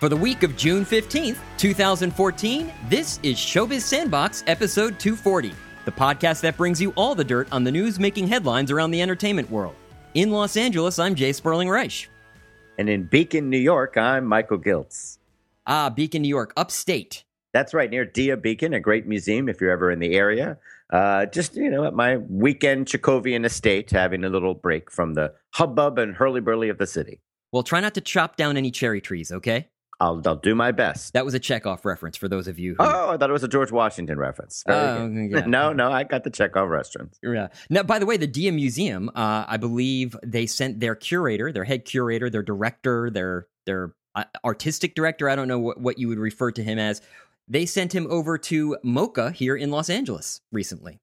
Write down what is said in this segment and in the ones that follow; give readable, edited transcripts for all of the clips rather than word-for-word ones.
For the week of June 15th, 2014, this is Showbiz Sandbox episode 240, the podcast that brings you all the dirt on the news making headlines around the entertainment world. In Los Angeles, I'm Jay Sperling Reich. And in Beacon, New York, I'm Michael Giltz. Beacon, New York, upstate. That's right, near Dia Beacon, a great museum if you're ever in the area. Just, at my weekend Chekhovian estate, having a little break from the hubbub and hurly-burly of the city. Well, try not to chop down any cherry trees, okay? I'll do my best. That was a Chekhov reference for those of you who... Oh, I thought it was a George Washington reference. Yeah. No, I got the Chekhov reference. Yeah. Now, by the way, the Dia Museum, I believe they sent their curator, their head curator, their director, their artistic director, I don't know what you would refer to him as, they sent him over to MoCA here in Los Angeles recently.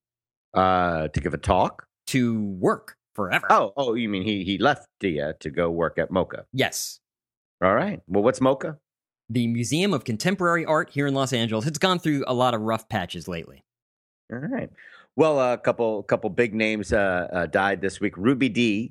To give a talk? To work forever. Oh, you mean he left Dia to go work at MoCA? Yes. All right. Well, what's MoCA? The Museum of Contemporary Art here in Los Angeles. It's gone through a lot of rough patches lately. All right. Well, a couple big names died this week. Ruby Dee,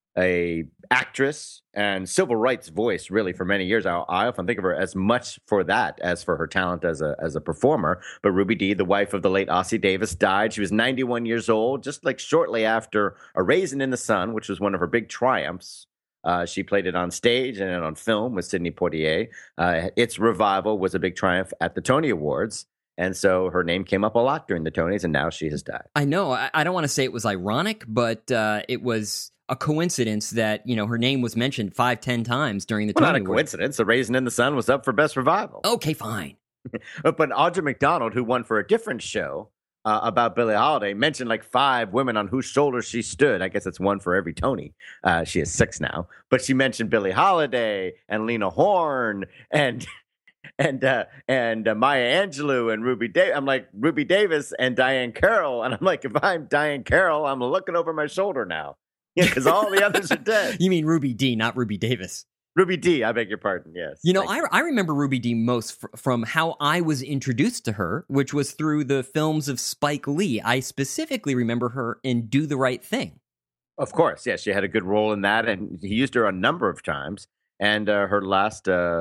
a actress and civil rights voice, really, for many years. I often think of her as much for that as for her talent as a performer. But Ruby Dee, the wife of the late Ossie Davis, died. She was 91 years old, just like shortly after A Raisin in the Sun, which was one of her big triumphs. She played it on stage and on film with Sidney Poitier. Its revival was a big triumph at the Tony Awards. And so her name came up a lot during the Tonys, and now she has died. I know. I don't want to say it was ironic, but it was a coincidence that, her name was mentioned 5-10 times during the Tony Awards. Not a coincidence. A Raisin in the Sun was up for Best Revival. Okay, fine. But Audra McDonald, who won for a different show, about Billie Holiday, mentioned like 5 women on whose shoulders she stood. I guess it's one for every Tony. She has 6 now. But she mentioned Billie Holiday and Lena Horne and Maya Angelou and Ruby Davis. I'm like, Ruby Davis and Diane Carroll. And I'm like, if I'm Diane Carroll, I'm looking over my shoulder now. Yeah, because all the others are dead. You mean Ruby Dee, not Ruby Davis. Ruby Dee, I beg your pardon, yes. I remember Ruby Dee most from how I was introduced to her, which was through the films of Spike Lee. I specifically remember her in Do the Right Thing. Of course, yes. She had a good role in that, and he used her a number of times. And her last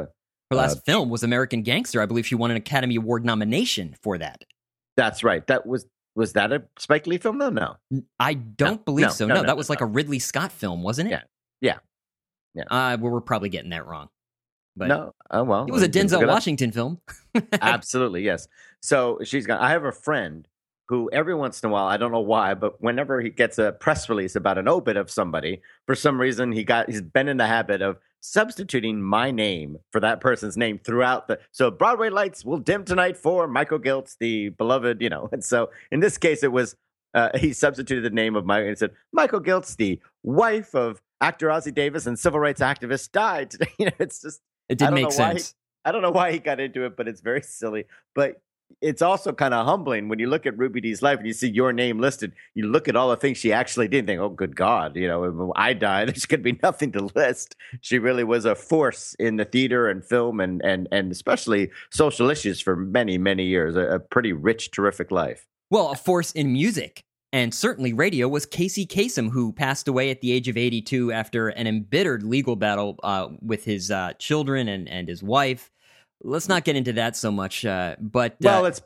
film was American Gangster. I believe she won an Academy Award nomination for that. That's right. Was that a Spike Lee film, though? No. I don't believe so. No, that was like a Ridley Scott film, wasn't it? Yeah. We're probably getting that wrong. But no, well. It was a Denzel Washington film. Absolutely, yes. So I have a friend who every once in a while, I don't know why, but whenever he gets a press release about an obit of somebody, for some reason he's been in the habit of substituting my name for that person's name throughout so Broadway lights will dim tonight for Michael Giltz, the beloved, and so in this case it was he substituted the name of and said Michael Giltz, the wife of actor Ossie Davis and civil rights activist, died today. It's just it didn't make sense. I don't know why he got into it, but it's very silly. But it's also kind of humbling when you look at Ruby Dee's life and you see your name listed. You look at all the things she actually did and think, oh, good God, I died. There's going to be nothing to list. She really was a force in the theater and film and especially social issues for many, many years. A pretty rich, terrific life. Well, a force in music. And certainly radio was Casey Kasem, who passed away at the age of 82 after an embittered legal battle with his children and his wife. Let's not get into that so much. But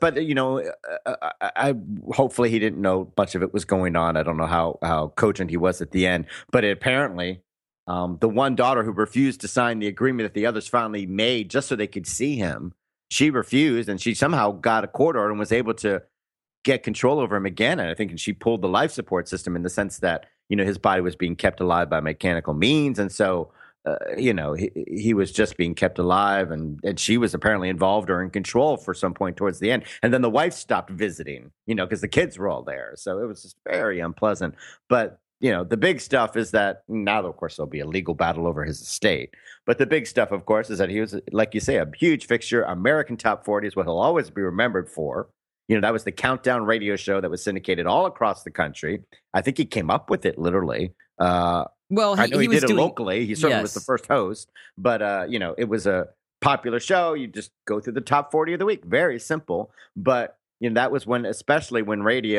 I hopefully he didn't know much of it was going on. I don't know how cogent he was at the end, but apparently the one daughter who refused to sign the agreement that the others finally made just so they could see him, she refused, and she somehow got a court order and was able to get control over him again. And I think she pulled the life support system in the sense that, his body was being kept alive by mechanical means. And so, he was just being kept alive and she was apparently involved or in control for some point towards the end. And then the wife stopped visiting, because the kids were all there. So it was just very unpleasant. But, the big stuff is that now, of course, there'll be a legal battle over his estate. But the big stuff, of course, is that he was, like you say, a huge fixture. American Top 40 is what he'll always be remembered for. That was the Countdown radio show that was syndicated all across the country. I think he came up with it, literally. Well, I know he did it locally. He certainly was the first host. But, it was a popular show. You just go through the top 40 of the week. Very simple. But, that was especially when radio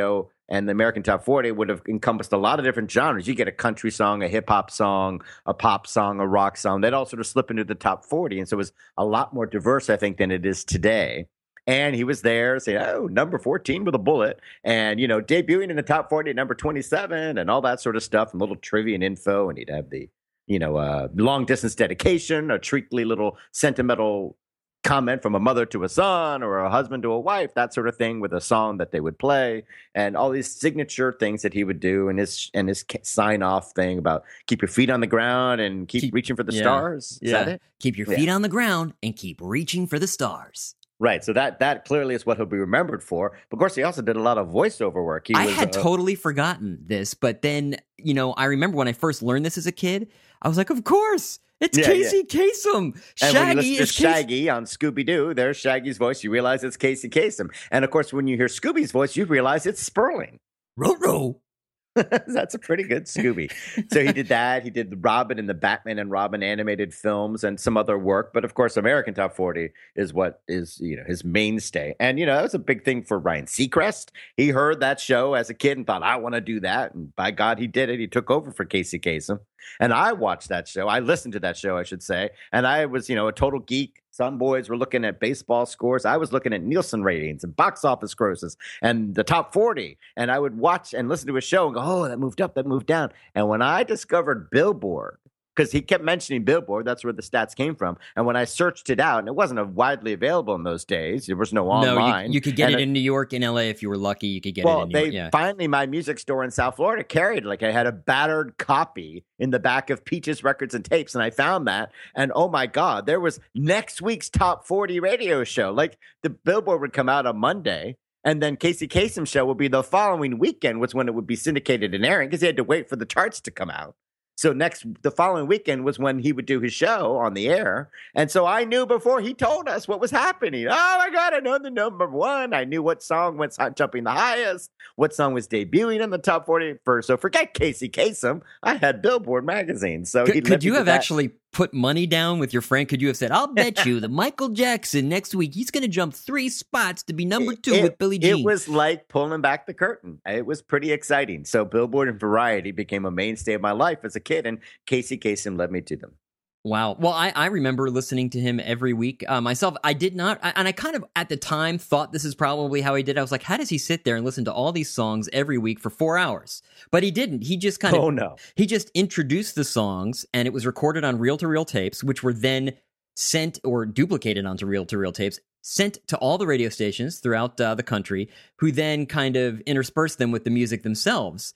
and the American Top 40 would have encompassed a lot of different genres. You get a country song, a hip hop song, a pop song, a rock song. They'd all sort of slip into the top 40. And so it was a lot more diverse, I think, than it is today. And he was there saying, oh, number 14 with a bullet, and, you know, debuting in the top 40 at number 27 and all that sort of stuff, and little trivia and info. And he'd have the, you know, long distance dedication, a treacly little sentimental comment from a mother to a son or a husband to a wife, that sort of thing, with a song that they would play, and all these signature things that he would do, and his sign off thing about keep your feet on the ground and keep reaching for the stars. Is that it? Keep your feet on the ground and keep reaching for the stars. Right, so that clearly is what he'll be remembered for. But of course, he also did a lot of voiceover work. I had totally forgotten this, but then, you know, I remember when I first learned this as a kid, I was like, of course, it's Casey Kasem. And when you listen to Shaggy on Scooby-Doo, there's Shaggy's voice. You realize it's Casey Kasem. And of course, when you hear Scooby's voice, you realize it's Sperling. Ruh-roh. That's a pretty good Scooby. So he did that. He did the Robin and the Batman and Robin animated films and some other work. But of course, American Top 40 is what is, you know, his mainstay. And, you know, that was a big thing for Ryan Seacrest. He heard that show as a kid and thought, I want to do that. And by God, he did it. He took over for Casey Kasem. And I watched that show. I listened to that show, I should say. And I was, you know, a total geek. Some boys were looking at baseball scores. I was looking at Nielsen ratings and box office grosses and the top 40. And I would watch and listen to a show and go, oh, that moved up, that moved down. And when I discovered Billboard, because he kept mentioning Billboard, that's where the stats came from. And when I searched it out, and it wasn't widely available in those days, there was no online. No, you could get it in New York, in LA, if you were lucky. You could get it in New York. Finally, my music store in South Florida carried, like, I had a battered copy in the back of Peaches Records and Tapes, and I found that. And oh my God, there was next week's top 40 radio show. Like, the Billboard would come out on Monday, and then Casey Kasem's show would be the following weekend, was when it would be syndicated and airing, because he had to wait for the charts to come out. So the following weekend was when he would do his show on the air. And so I knew before he told us what was happening. Oh my God, I know the number one. I knew what song went jumping the highest, what song was debuting in the top 40 first. So forget Casey Kasem. I had Billboard magazine. So could you have actually put money down with your friend? Could you have said, I'll bet you that Michael Jackson next week, he's going to jump 3 spots to be number 2 with Billie Jean? It was like pulling back the curtain. It was pretty exciting. So Billboard and Variety became a mainstay of my life as a kid, and Casey Kasem led me to them. Wow. Well, I remember listening to him every week. Myself, I did not, and I kind of, at the time, thought this is probably how he did. I was like, how does he sit there and listen to all these songs every week for 4 hours? But he didn't. He just kind of, he just introduced the songs, and it was recorded on reel-to-reel tapes, which were then sent or duplicated onto reel-to-reel tapes, sent to all the radio stations throughout the country, who then kind of interspersed them with the music themselves.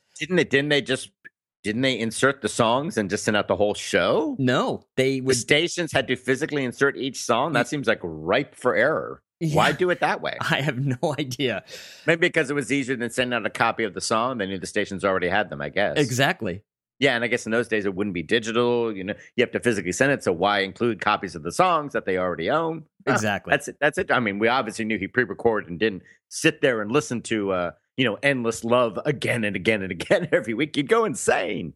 Didn't they insert the songs and just send out the whole show? No, the stations had to physically insert each song. That seems like ripe for error. Yeah. Why do it that way? I have no idea. Maybe because it was easier than sending out a copy of the song. They knew the stations already had them, I guess. Exactly. Yeah, and I guess in those days it wouldn't be digital. You know, you have to physically send it. So why include copies of the songs that they already own? Exactly. That's it. I mean, we obviously knew he pre-recorded and didn't sit there and listen to Endless Love again and again and again every week. You'd go insane.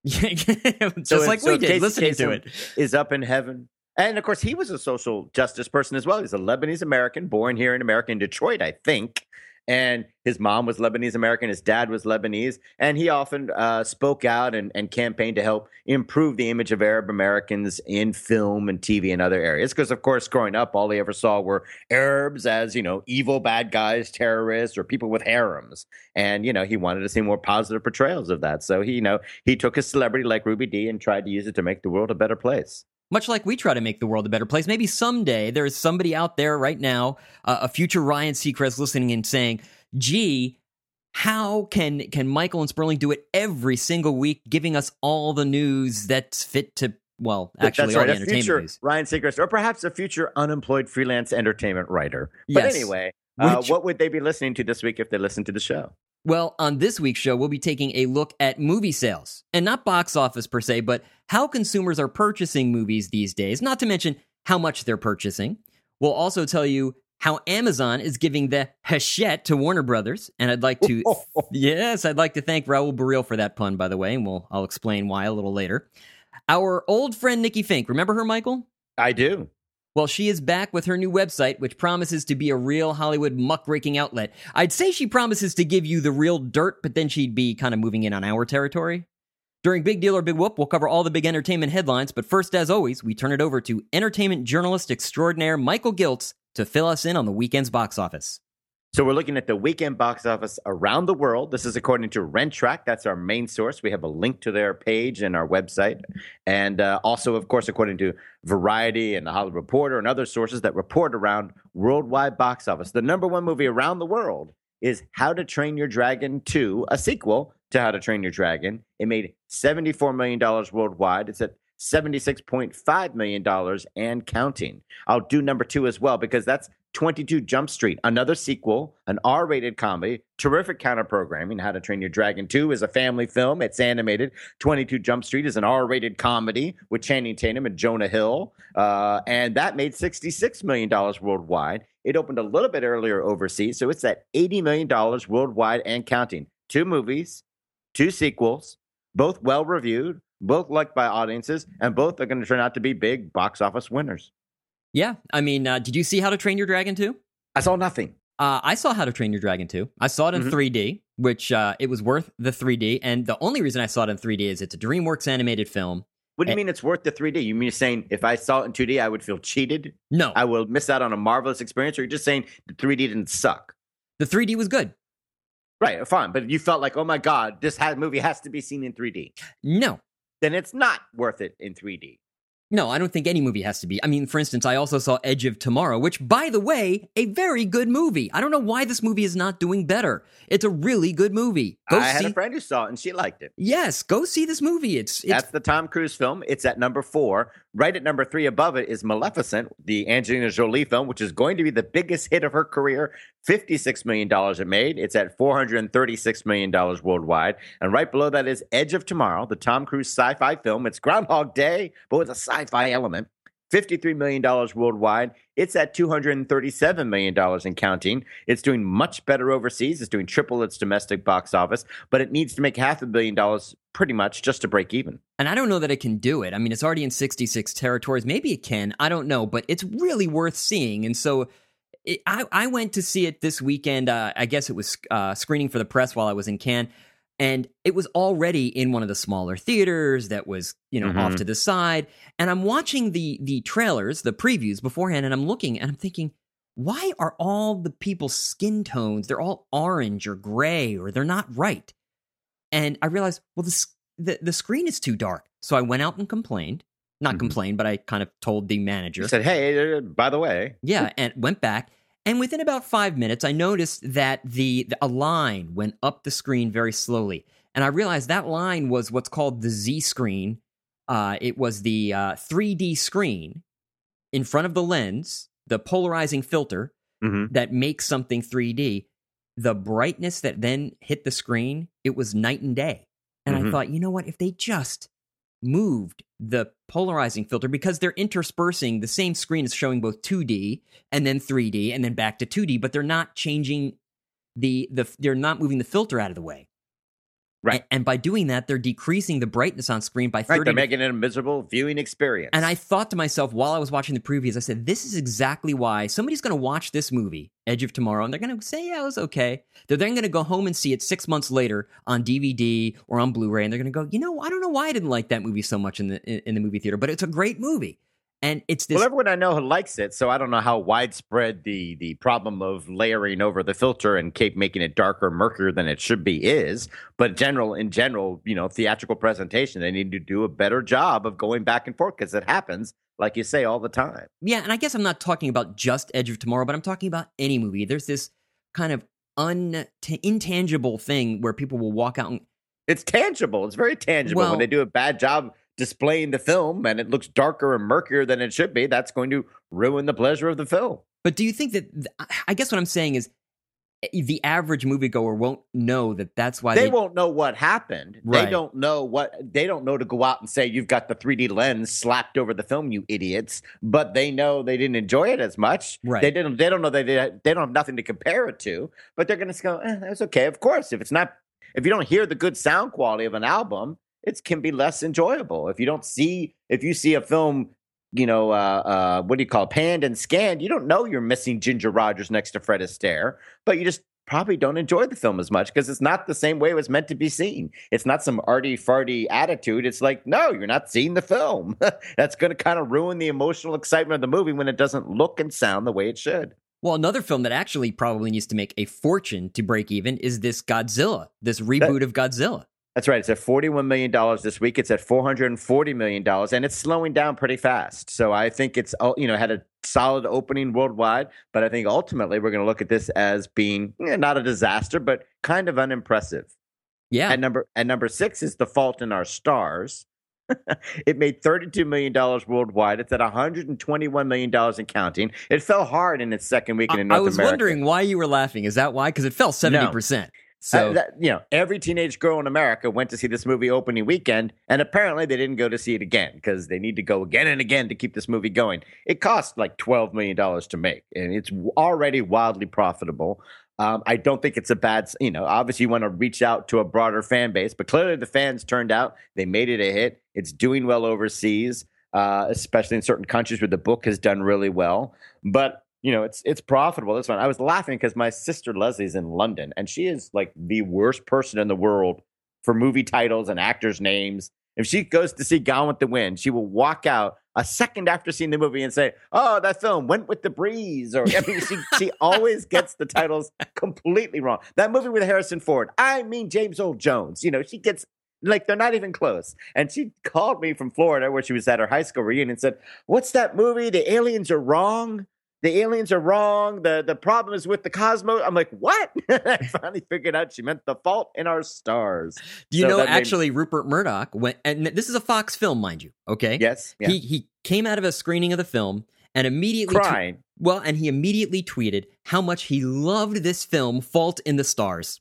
Just like we did, listening to it. Is up in heaven. And of course, he was a social justice person as well. He's a Lebanese American, born here in America, in Detroit, I think. And his mom was Lebanese American. His dad was Lebanese. And he often spoke out and campaigned to help improve the image of Arab Americans in film and TV and other areas. Because, of course, growing up, all he ever saw were Arabs as, evil bad guys, terrorists, or people with harems. And, he wanted to see more positive portrayals of that. So, he took his celebrity like Ruby Dee and tried to use it to make the world a better place. Much like we try to make the world a better place. Maybe someday there is somebody out there right now, a future Ryan Seacrest, listening and saying, gee, how can Michael and Sperling do it every single week, giving us all the news that's fit to, well, actually that's right, all the entertainment future news. Ryan Seacrest, or perhaps a future unemployed freelance entertainment writer. But yes. Anyway, what would they be listening to this week if they listened to the show? Well, on this week's show, we'll be taking a look at movie sales, and not box office per se, but how consumers are purchasing movies these days, not to mention how much they're purchasing. We'll also tell you how Amazon is giving the hachette to Warner Brothers, and I'd like to thank Raul Baril for that pun, by the way, and I'll explain why a little later. Our old friend Nikki Fink, remember her, Michael? I do. Well, she is back with her new website, which promises to be a real Hollywood muckraking outlet. I'd say she promises to give you the real dirt, but then she'd be kind of moving in on our territory. During Big Deal or Big Whoop, we'll cover all the big entertainment headlines, but first, as always, we turn it over to entertainment journalist extraordinaire Michael Giltz to fill us in on the weekend's box office. So we're looking at the weekend box office around the world. This is according to RentTrack. That's our main source. We have a link to their page and our website. And also, of course, according to Variety and The Hollywood Reporter and other sources that report around worldwide box office. The number one movie around the world is How to Train Your Dragon 2, a sequel to How to Train Your Dragon. It made $74 million worldwide. It's at $76.5 million and counting. I'll do number 2 as well because that's 22 Jump Street, another sequel, an R-rated comedy, terrific counter-programming. How to Train Your Dragon 2 is a family film. It's animated. 22 Jump Street is an R-rated comedy with Channing Tatum and Jonah Hill. And that made $66 million worldwide. It opened a little bit earlier overseas, so it's at $80 million worldwide and counting. 2 movies, 2 sequels, both well-reviewed, both liked by audiences, and both are going to turn out to be big box office winners. Yeah, I mean, did you see How to Train Your Dragon 2? I saw nothing. I saw How to Train Your Dragon 2. I saw it in 3D, which it was worth the 3D. And the only reason I saw it in 3D is it's a DreamWorks animated film. What do you mean it's worth the 3D? You mean saying if I saw it in 2D, I would feel cheated? No. I will miss out on a marvelous experience? Or you're just saying the 3D didn't suck? The 3D was good. Right, fine. But you felt like, oh my God, this movie has to be seen in 3D. No. Then it's not worth it in 3D. No, I don't think any movie has to be. I mean, for instance, I also saw Edge of Tomorrow, which, by the way, a very good movie. I don't know why this movie is not doing better. It's a really good movie. I had a friend who saw it, and she liked it. Yes, go see this movie. That's the Tom Cruise film. It's at number 4. Right at number 3 above it is Maleficent, the Angelina Jolie film, which is going to be the biggest hit of her career. $56 million it made. It's at $436 million worldwide. And right below that is Edge of Tomorrow, the Tom Cruise sci-fi film. It's Groundhog Day, but with a sci-fi element. $53 million worldwide. It's at $237 million and counting. It's doing much better overseas. It's doing triple its domestic box office, but it needs to make $500 million pretty much just to break even. And I don't know that it can do it. I mean, it's already in 66 territories. Maybe it can. I don't know, but it's really worth seeing. And so I went to see it this weekend. I guess it was screening for the press while I was in Cannes. And it was already in one of the smaller theaters that was, off to the side. And I'm watching the trailers, the previews beforehand, and I'm looking and I'm thinking, why are all the people's skin tones, they're all orange or gray or they're not right? And I realized, well, the screen is too dark. So I went out and complained. Not complained, but I kind of told the manager. You said, hey, by the way. Yeah, and went back. And within about 5 minutes, I noticed that a line went up the screen very slowly. And I realized that line was what's called the Z screen. It was the 3D screen in front of the lens, the polarizing filter that makes something 3D. The brightness that then hit the screen, it was night and day. And I thought, you know what? If they just moved the polarizing filter, because they're interspersing, the same screen is showing both 2D and then 3D and then back to 2D, but they're not changing they're not moving the filter out of the way. Right. And by doing that, they're decreasing the brightness on screen by 30. Right, they're making it a miserable viewing experience. And I thought to myself while I was watching the previews, I said, this is exactly why somebody's going to watch this movie, Edge of Tomorrow, and they're going to say, yeah, it was okay. They're then going to go home and see it 6 months later on DVD or on Blu-ray, and they're going to go, I don't know why I didn't like that movie so much in the movie theater, but it's a great movie. And it's this. Well, everyone I know likes it, so I don't know how widespread the problem of layering over the filter and making it darker, murkier than it should be is. But in general, theatrical presentation, they need to do a better job of going back and forth because it happens, like you say, all the time. Yeah, and I guess I'm not talking about just Edge of Tomorrow, but I'm talking about any movie. There's this kind of intangible thing where people will walk out and. It's tangible. It's very tangible. When they do a bad job displaying the film and it looks darker and murkier than it should be, that's going to ruin the pleasure of the film. But do you think that, I guess what I'm saying is the average moviegoer won't know that's why they won't know what happened. Right. They don't know to go out and say, you've got the 3D lens slapped over the film, you idiots. But they know they didn't enjoy it as much. Right. They don't know they don't have nothing to compare it to, but they're going to go, that's okay. Of course, if you don't hear the good sound quality of an album, it can be less enjoyable. If you see a film what do you call it, panned and scanned, you don't know you're missing Ginger Rogers next to Fred Astaire, but you just probably don't enjoy the film as much because it's not the same way it was meant to be seen. It's not some arty-farty attitude. It's like, no, you're not seeing the film. That's going to kind of ruin the emotional excitement of the movie when it doesn't look and sound the way it should. Well, another film that actually probably needs to make a fortune to break even is this Godzilla, this reboot of Godzilla. That's right. It's at $41 million this week. It's at $440 million, and it's slowing down pretty fast. So I think it's, had a solid opening worldwide, but I think ultimately we're going to look at this as being not a disaster, but kind of unimpressive. Yeah. At number 6 is The Fault in Our Stars. It made $32 million worldwide. It's at $121 million and counting. It fell hard in its second weekend in North America. I was wondering why you were laughing. Is that why? Because it fell 70%. No. So every teenage girl in America went to see this movie opening weekend, and apparently they didn't go to see it again because they need to go again and again to keep this movie going. It cost like $12 million to make, and it's already wildly profitable. I don't think it's a bad, obviously you want to reach out to a broader fan base, but clearly the fans turned out. They made it a hit. It's doing well overseas, especially in certain countries where the book has done really well. But it's profitable. That's fine. I was laughing because my sister Leslie's in London, and she is like the worst person in the world for movie titles and actors' names. If she goes to see Gone with the Wind, she will walk out a second after seeing the movie and say, "Oh, that film went with the breeze." Or she always gets the titles completely wrong. That movie with Harrison Ford, James Earl Jones. She gets. Like, they're not even close. And she called me from Florida, where she was at her high school reunion, and said, "What's that movie? The aliens are wrong. The aliens are wrong. The problem is with the cosmos." I'm like, what? I finally figured out she meant The Fault in Our Stars. Do you know, actually, Rupert Murdoch went, and this is a Fox film, mind you, okay? Yes. Yeah. He came out of a screening of the film and immediately crying. And he immediately tweeted how much he loved this film, Fault in the Stars.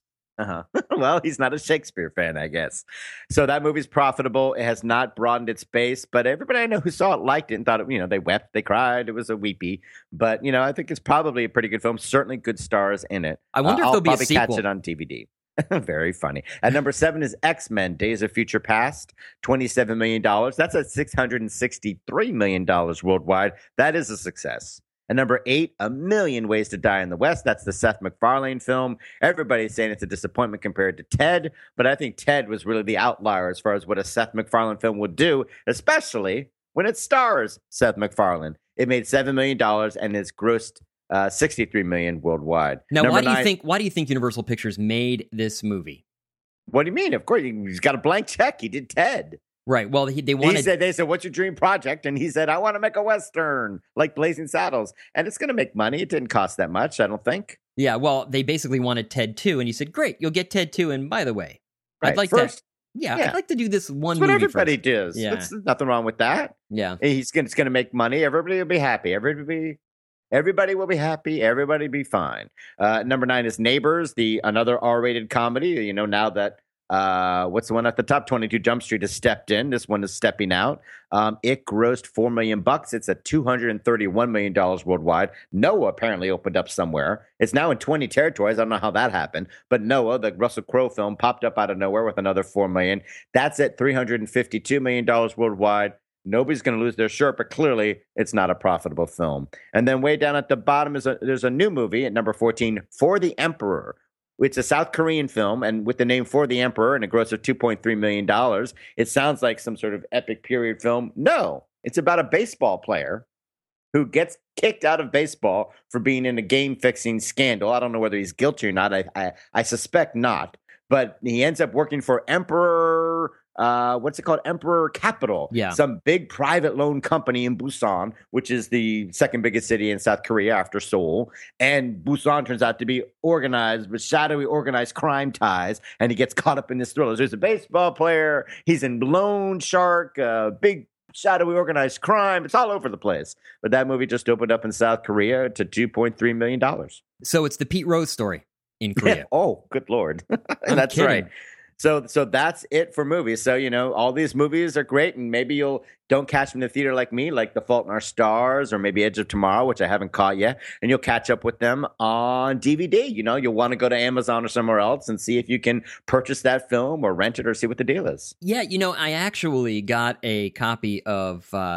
Well, he's not a Shakespeare fan, I guess. So that movie's profitable. It has not broadened its base, but everybody I know who saw it liked it and thought, they wept, they cried. It was a weepy. But, I think it's probably a pretty good film. Certainly good stars in it. I wonder if there'll be a sequel. I'll probably catch it on DVD. Very funny. At number 7 is X-Men, Days of Future Past, $27 million. That's at $663 million worldwide. That is a success. And number 8, A Million Ways to Die in the West. That's the Seth MacFarlane film. Everybody's saying it's a disappointment compared to Ted, but I think Ted was really the outlier as far as what a Seth MacFarlane film would do, especially when it stars Seth MacFarlane. It made $7 million and it's grossed $63 million worldwide. Now, why do you think Universal Pictures made this movie? What do you mean? Of course, he's got a blank check. He did Ted. Right. Well, they said, "What's your dream project?" And he said, "I want to make a Western like Blazing Saddles." And it's going to make money. It didn't cost that much, I don't think. Yeah. Well, they basically wanted Ted 2. And he said, "Great, you'll get Ted 2. And by the way, right. I'd like I'd like to do this one movie That's what everybody first. does. Yeah. There's nothing wrong with that. Yeah. It's going to make money. Everybody will be happy. Everybody will be happy. Everybody be fine. Number 9 is Neighbors, another R-rated comedy. Now that what's the one at the top? 22 Jump Street has stepped in. This one is stepping out. It grossed $4 million. It's at $231 million worldwide. Noah apparently opened up somewhere. It's now in 20 territories. I don't know how that happened, but Noah, the Russell Crowe film, popped up out of nowhere with another $4 million. That's at $352 million worldwide. Nobody's going to lose their shirt, but clearly it's not a profitable film. And then way down at the bottom there's a new movie at number 14, For the Emperor. It's a South Korean film, and with the name For the Emperor and a gross of $2.3 million, it sounds like some sort of epic period film. No, it's about a baseball player who gets kicked out of baseball for being in a game-fixing scandal. I don't know whether he's guilty or not. I suspect not. But he ends up working for Emperor... what's it called? Emperor Capital. Yeah. Some big private loan company in Busan, which is the second biggest city in South Korea after Seoul. And Busan turns out to be organized with shadowy organized crime ties. And he gets caught up in this thriller. There's a baseball player. He's in Loan Shark, big shadowy organized crime. It's all over the place. But that movie just opened up in South Korea to $2.3 million. So it's the Pete Rose story in Korea. Oh, good Lord. That's kidding. Right. So that's it for movies. So, all these movies are great, and maybe don't catch them in the theater like me, like The Fault in Our Stars or maybe Edge of Tomorrow, which I haven't caught yet, and you'll catch up with them on DVD. You'll want to go to Amazon or somewhere else and see if you can purchase that film or rent it or see what the deal is. Yeah, I actually got a copy of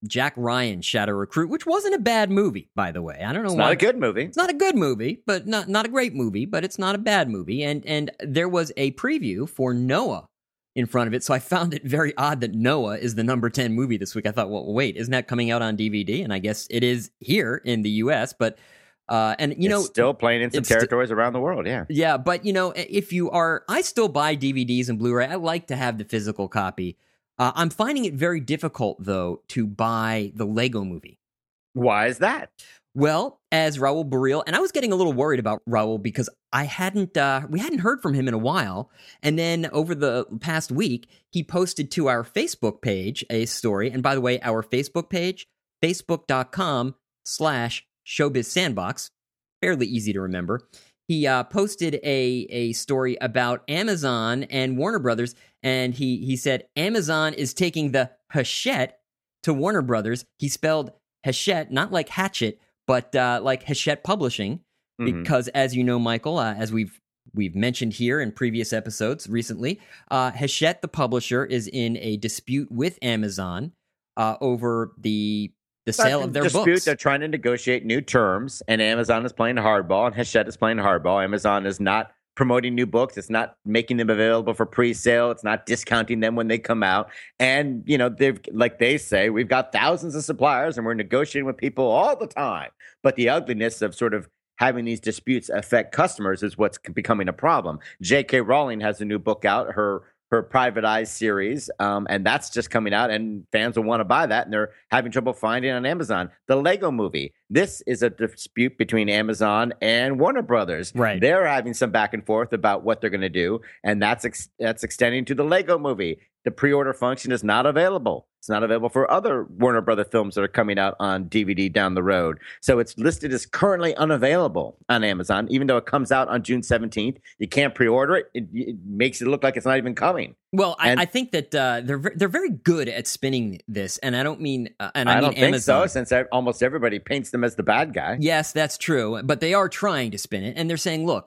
Jack Ryan, Shadow Recruit, which wasn't a bad movie, by the way. I don't know It's why. not a good movie. It's not a good movie, but not a great movie, but it's not a bad movie. And there was a preview for Noah in front of it, so I found it very odd that Noah is the number 10 movie this week. I thought, well, wait, isn't that coming out on DVD? And I guess it is here in the U.S., but it's still playing in some territories around the world, yeah. Yeah, but I still buy DVDs and Blu-ray. I like to have the physical copy. I'm finding it very difficult, though, to buy the Lego Movie. Why is that? Well, as Raul Barril, and I was getting a little worried about Raul because we hadn't heard from him in a while. And then over the past week, he posted to our Facebook page a story. And by the way, our Facebook page, facebook.com/Showbiz Sandbox, fairly easy to remember. He posted a story about Amazon and Warner Brothers, and he said Amazon is taking the Hachette to Warner Brothers. He spelled Hachette not like hatchet, but like Hachette Publishing, because as you know, Michael, as we've mentioned here in previous episodes recently, Hachette, the publisher, is in a dispute with Amazon over the sale of their books. They're trying to negotiate new terms, and Amazon is playing hardball, and Hachette is playing hardball. Amazon is not promoting new books. It's not making them available for pre-sale. It's not discounting them when they come out. And, they say, we've got thousands of suppliers, and we're negotiating with people all the time. But the ugliness of sort of having these disputes affect customers is what's becoming a problem. J.K. Rowling has a new book out, her Private Eyes series, and that's just coming out, and fans will want to buy that, and they're having trouble finding it on Amazon. The Lego Movie. This is a dispute between Amazon and Warner Brothers. Right. They're having some back and forth about what they're going to do, and that's extending to the Lego Movie. The pre-order function is not available. It's not available for other Warner Brother films that are coming out on DVD down the road. So it's listed as currently unavailable on Amazon, even though it comes out on June 17th. You can't pre-order it. It makes it look like it's not even coming. Well, I think that they're very good at spinning this, and I don't mean I don't think Amazon. So, since almost everybody paints them as the bad guy. Yes, that's true, but they are trying to spin it, and they're saying, look,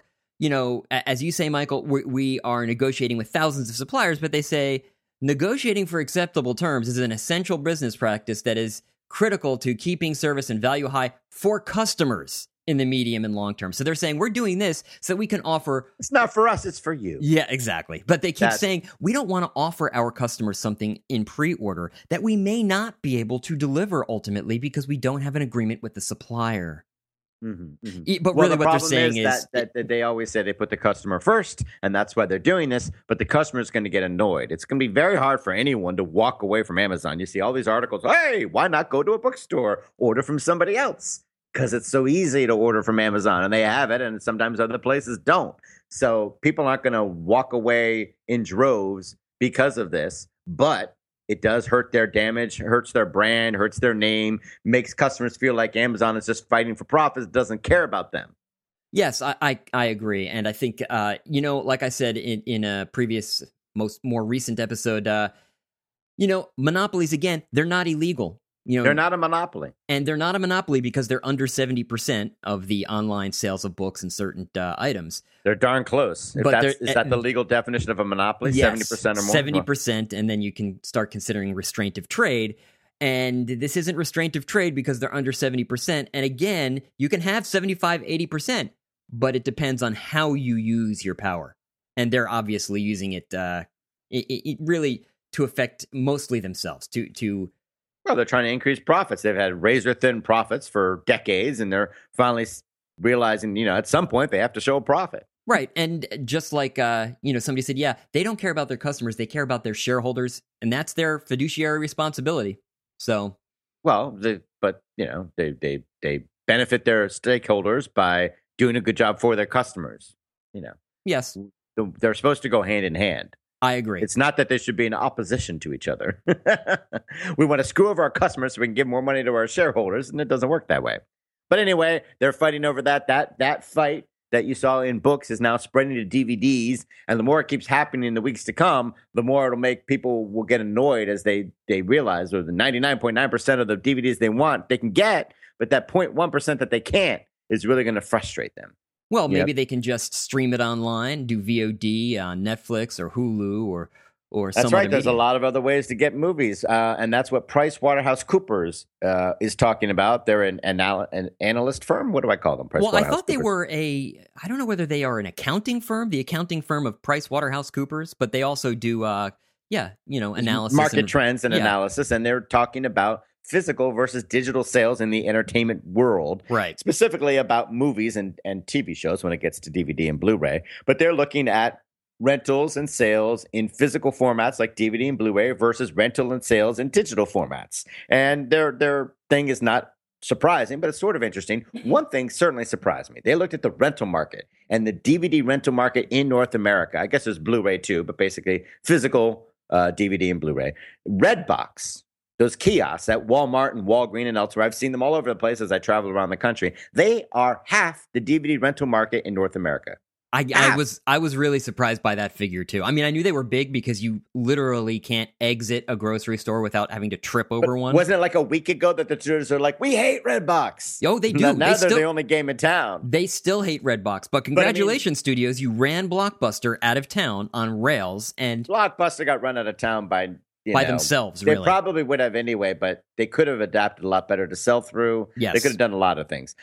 as you say, Michael, we are negotiating with thousands of suppliers, but they say negotiating for acceptable terms is an essential business practice that is critical to keeping service and value high for customers in the medium and long term. So they're saying we're doing this so that we can offer. It's not for us, it's for you. Yeah, exactly. But they keep saying we don't want to offer our customers something in pre-order that we may not be able to deliver ultimately because we don't have an agreement with the supplier. But really what they're saying is that they always say they put the customer first, and that's why they're doing this, but the customer is going to get annoyed. It's going to be very hard for anyone to walk away from Amazon. You see all these articles, hey, why not go to a bookstore, order from somebody else? Because it's so easy to order from Amazon, and they have it, and sometimes other places don't. So people aren't going to walk away in droves because of this, but it does hurt their damage, hurts their brand, hurts their name, makes customers feel like Amazon is just fighting for profits, doesn't care about them. Yes, I agree. And I think, like I said in a previous, more recent episode, monopolies, again, they're not illegal. They're not a monopoly. And they're not a monopoly because they're under 70% of the online sales of books and certain items. They're darn close. Is that the legal definition of a monopoly? Yes, 70% or more? 70%, and then you can start considering restraint of trade. And this isn't restraint of trade because they're under 70%. And again, you can have 75, 80%, but it depends on how you use your power. And they're obviously using it really to affect mostly themselves, Well, they're trying to increase profits. They've had razor-thin profits for decades, and they're finally realizing, at some point they have to show a profit. Right, and just like, somebody said, yeah, they don't care about their customers, they care about their shareholders, and that's their fiduciary responsibility. So, well, they benefit their stakeholders by doing a good job for their customers. Yes, they're supposed to go hand in hand. I agree. It's not that they should be in opposition to each other. We want to screw over our customers so we can give more money to our shareholders, and it doesn't work that way. But anyway, they're fighting over that. That fight that you saw in books is now spreading to DVDs, and the more it keeps happening in the weeks to come, the more it'll make people will get annoyed as they realize, or the 99.9% of the DVDs they want, they can get, but that 0.1% that they can't is really going to frustrate them. Well, maybe they can just stream it online, do VOD on Netflix or Hulu or or That's some right. other There's a medium. lot of other ways to get movies, and that's what PricewaterhouseCoopers is talking about. They're an analyst firm. What do I call them? Well, I thought they PricewaterhouseCoopers. were I don't know whether they are an accounting firm, the accounting firm of PricewaterhouseCoopers, but they also do, analysis. Market and, trends and yeah, analysis, and they're talking about physical versus digital sales in the entertainment world, Right. specifically about movies and TV shows when it gets to DVD and Blu-ray. But they're looking at rentals and sales in physical formats like DVD and Blu-ray versus rental and sales in digital formats. And their thing is not surprising, but it's sort of interesting. One thing certainly surprised me. They looked at the rental market and the DVD rental market in North America. I guess there's Blu-ray too, but basically physical DVD and Blu-ray. Redbox, those kiosks at Walmart and Walgreens and elsewhere, I've seen them all over the place as I travel around the country. They are half the DVD rental market in North America. I was really surprised by that figure too. I mean, I knew they were big because you literally can't exit a grocery store without having to trip over one. Wasn't it like a week ago that the students are like, we hate Redbox? Oh, they do. Now they're the only game in town. They still hate Redbox, but congratulations, studios! You ran Blockbuster out of town on rails, and Blockbuster got run out of town by themselves. They really, probably would have anyway, but they could have adapted a lot better to sell through. Yes. They could have done a lot of things.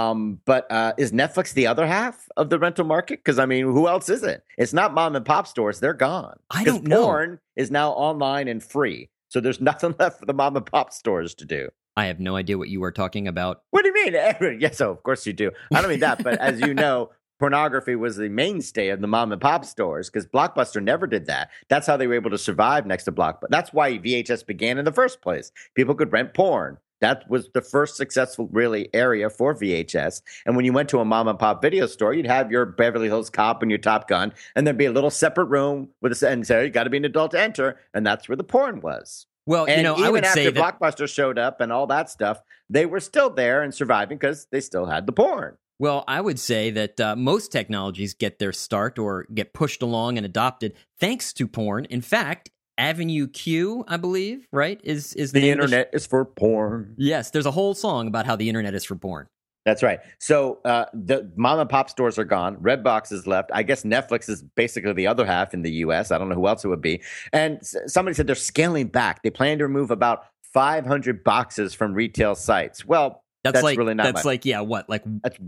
But is Netflix the other half of the rental market? Because, I mean, who else is it? It's not mom and pop stores. They're gone. I don't know. Porn is now online and free. So there's nothing left for the mom and pop stores to do. I have no idea what you are talking about. What do you mean? Yes, of course you do. I don't mean that, but as you know, pornography was the mainstay of the mom and pop stores because Blockbuster never did that. That's how they were able to survive next to Blockbuster. That's why VHS began in the first place. People could rent porn. That was the first successful really area for VHS. And when you went to a mom and pop video store, you'd have your Beverly Hills Cop and your Top Gun, and there'd be a little separate room with and say, you got to be an adult to enter. And that's where the porn was. Well, and I would say after that Blockbuster showed up and all that stuff, they were still there and surviving because they still had the porn. Well, I would say that most technologies get their start or get pushed along and adopted thanks to porn. In fact, Avenue Q, I believe, right, is the internet is for porn. Yes, there's a whole song about how the internet is for porn. That's right. So the mom and pop stores are gone. Redbox is left. I guess Netflix is basically the other half in the U.S. I don't know who else it would be. And somebody said they're scaling back. They plan to remove about 500 boxes from retail sites. Well, that's like, really not that's much. like, yeah, what? Like that's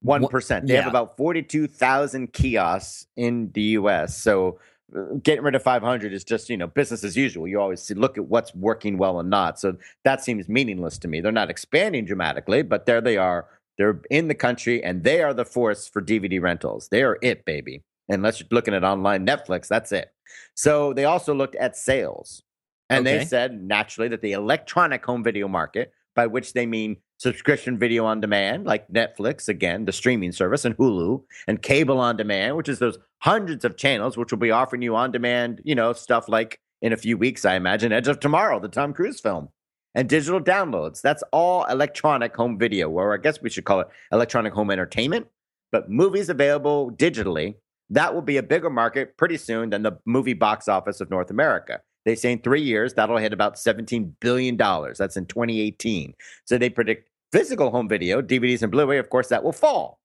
1%. They have about 42,000 kiosks in the U.S. So getting rid of 500 is just, business as usual. You always look at what's working well and not. So that seems meaningless to me. They're not expanding dramatically, but there they are. They're in the country, and they are the force for DVD rentals. They are it, baby. Unless you're looking at online Netflix, that's it. So they also looked at sales. And they said, naturally, that the electronic home video market, by which they mean subscription video on demand, like Netflix, again, the streaming service, and Hulu, and cable on demand, which is those hundreds of channels which will be offering you on demand, stuff like in a few weeks, I imagine, Edge of Tomorrow, the Tom Cruise film, and digital downloads. That's all electronic home video, or I guess we should call it electronic home entertainment. But movies available digitally, that will be a bigger market pretty soon than the movie box office of North America. They say in 3 years, that'll hit about $17 billion. That's in 2018. So they predict physical home video, DVDs and Blu-ray, of course, that will fall.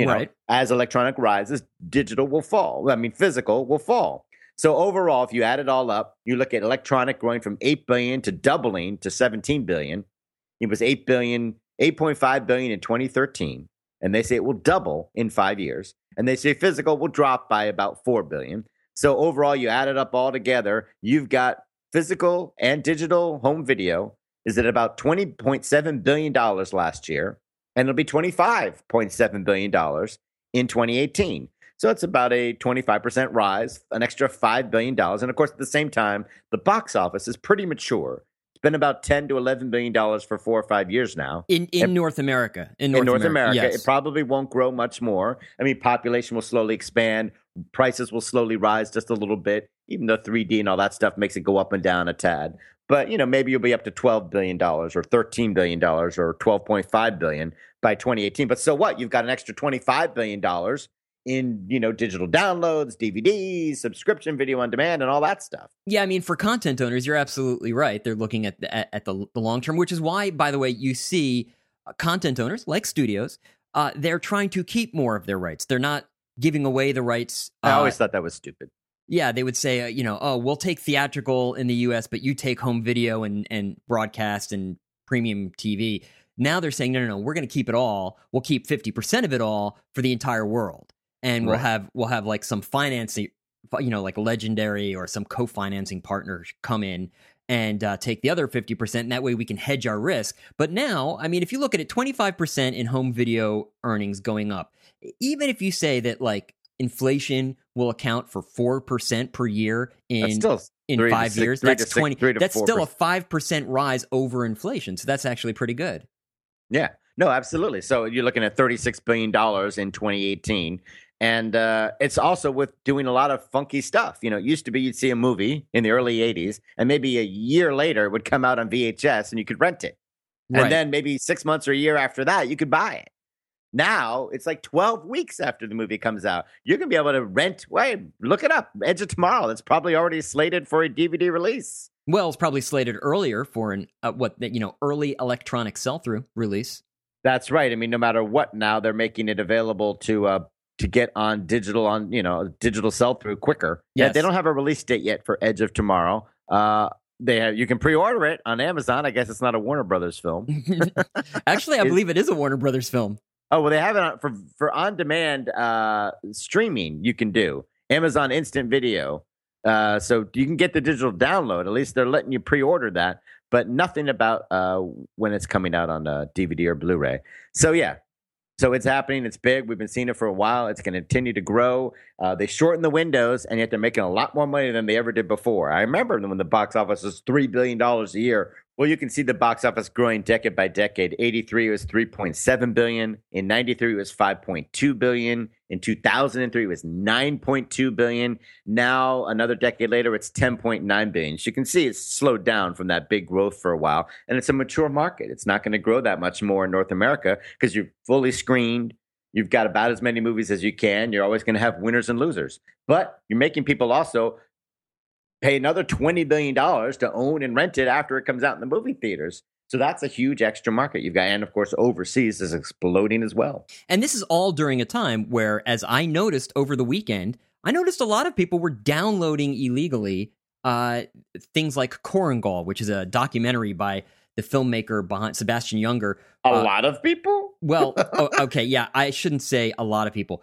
As electronic rises, digital will fall. I mean, physical will fall. So overall, if you add it all up, you look at electronic growing from $8 billion to doubling to $17 billion. It was $8.5 billion in 2013. And they say it will double in 5 years. And they say physical will drop by about $4 billion. So overall, you add it up all together, you've got physical and digital home video is at about $20.7 billion last year. And it'll be $25.7 billion in 2018. So it's about a 25% rise, an extra $5 billion. And of course, at the same time, the box office is pretty mature. It's been about $10 to $11 billion for 4 or 5 years now. In North America. In North America. Yes. It probably won't grow much more. I mean, population will slowly expand. Prices will slowly rise just a little bit, even though 3D and all that stuff makes it go up and down a tad. But, maybe you'll be up to $12 billion or $13 billion or $12.5 billion by 2018. But so what? You've got an extra $25 billion in, digital downloads, DVDs, subscription video on demand, and all that stuff. Yeah, I mean, for content owners, you're absolutely right. They're looking at the long term, which is why, by the way, you see content owners like studios, they're trying to keep more of their rights. They're not giving away the rights. I always thought that was stupid. Yeah, they would say, oh, we'll take theatrical in the U.S., but you take home video and broadcast and premium TV. Now they're saying, no, we're going to keep it all. We'll keep 50% of it all for the entire world, and we'll have like some financing, like Legendary or some co-financing partner come in and take the other 50%, and that way we can hedge our risk. But now, I mean, if you look at it, 25% in home video earnings going up, even if you say that like inflation will account for 4% per year in 5 years, that's 20. That's still a 5% rise over inflation. So that's actually pretty good. Yeah, no, absolutely. So you're looking at $36 billion in 2018. And it's also with doing a lot of funky stuff. It used to be you'd see a movie in the early 80s, and maybe a year later it would come out on VHS and you could rent it. Right. And then maybe 6 months or a year after that, you could buy it. Now it's like 12 weeks after the movie comes out. You're going to be able to rent. Wait, look it up. Edge of Tomorrow. That's probably already slated for a DVD release. Well, it's probably slated earlier for an early electronic sell-through release. That's right. I mean, no matter what, now they're making it available to get on digital sell-through quicker. Yes. Yeah, they don't have a release date yet for Edge of Tomorrow. You can pre-order it on Amazon. I guess it's not a Warner Brothers film. Actually, I believe it is a Warner Brothers film. Oh, well, they have it for on-demand streaming. You can do Amazon Instant Video. So you can get the digital download. At least they're letting you pre-order that, but nothing about when it's coming out on DVD or Blu-ray. So yeah, so it's happening. It's big. We've been seeing it for a while. It's going to continue to grow. They shortened the windows, and yet they're making a lot more money than they ever did before. I remember when the box office was $3 billion a year. Well, you can see the box office growing decade by decade. 83 was $3.7 billion. In 93 it was $5.2 billion. In 2003 it was $9.2 billion. Now, another decade later, it's $10.9 billion. So you can see it's slowed down from that big growth for a while. And it's a mature market. It's not going to grow that much more in North America because you're fully screened. You've got about as many movies as you can. You're always going to have winners and losers. But you're making people also pay another $20 billion to own and rent it after it comes out in the movie theaters. So that's a huge extra market you've got. And of course, overseas is exploding as well. And this is all during a time where, as I noticed over the weekend, I noticed a lot of people were downloading illegally things like Korengal, which is a documentary by the filmmaker behind Sebastian Junger. A lot of people? Well, okay, yeah, I shouldn't say a lot of people.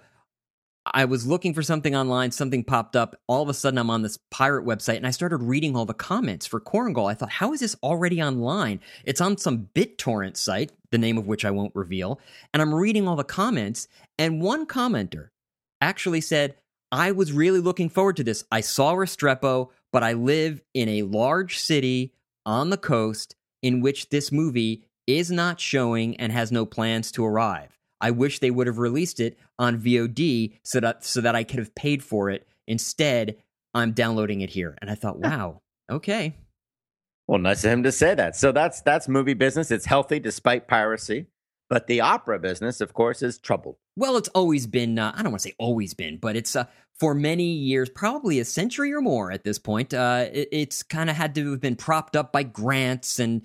I was looking for something online, something popped up. All of a sudden, I'm on this pirate website, and I started reading all the comments for Korengal. I thought, how is this already online? It's on some BitTorrent site, the name of which I won't reveal, and I'm reading all the comments, and one commenter actually said, I was really looking forward to this. I saw Restrepo, but I live in a large city on the coast in which this movie is not showing and has no plans to arrive. I wish they would have released it on VOD so that I could have paid for it. Instead, I'm downloading it here. And I thought, wow, okay. Well, nice of him to say that. So that's movie business. It's healthy despite piracy. But the opera business, of course, is troubled. Well, it's always been, I don't want to say always been, but it's for many years, probably a century or more at this point, it's kind of had to have been propped up by grants and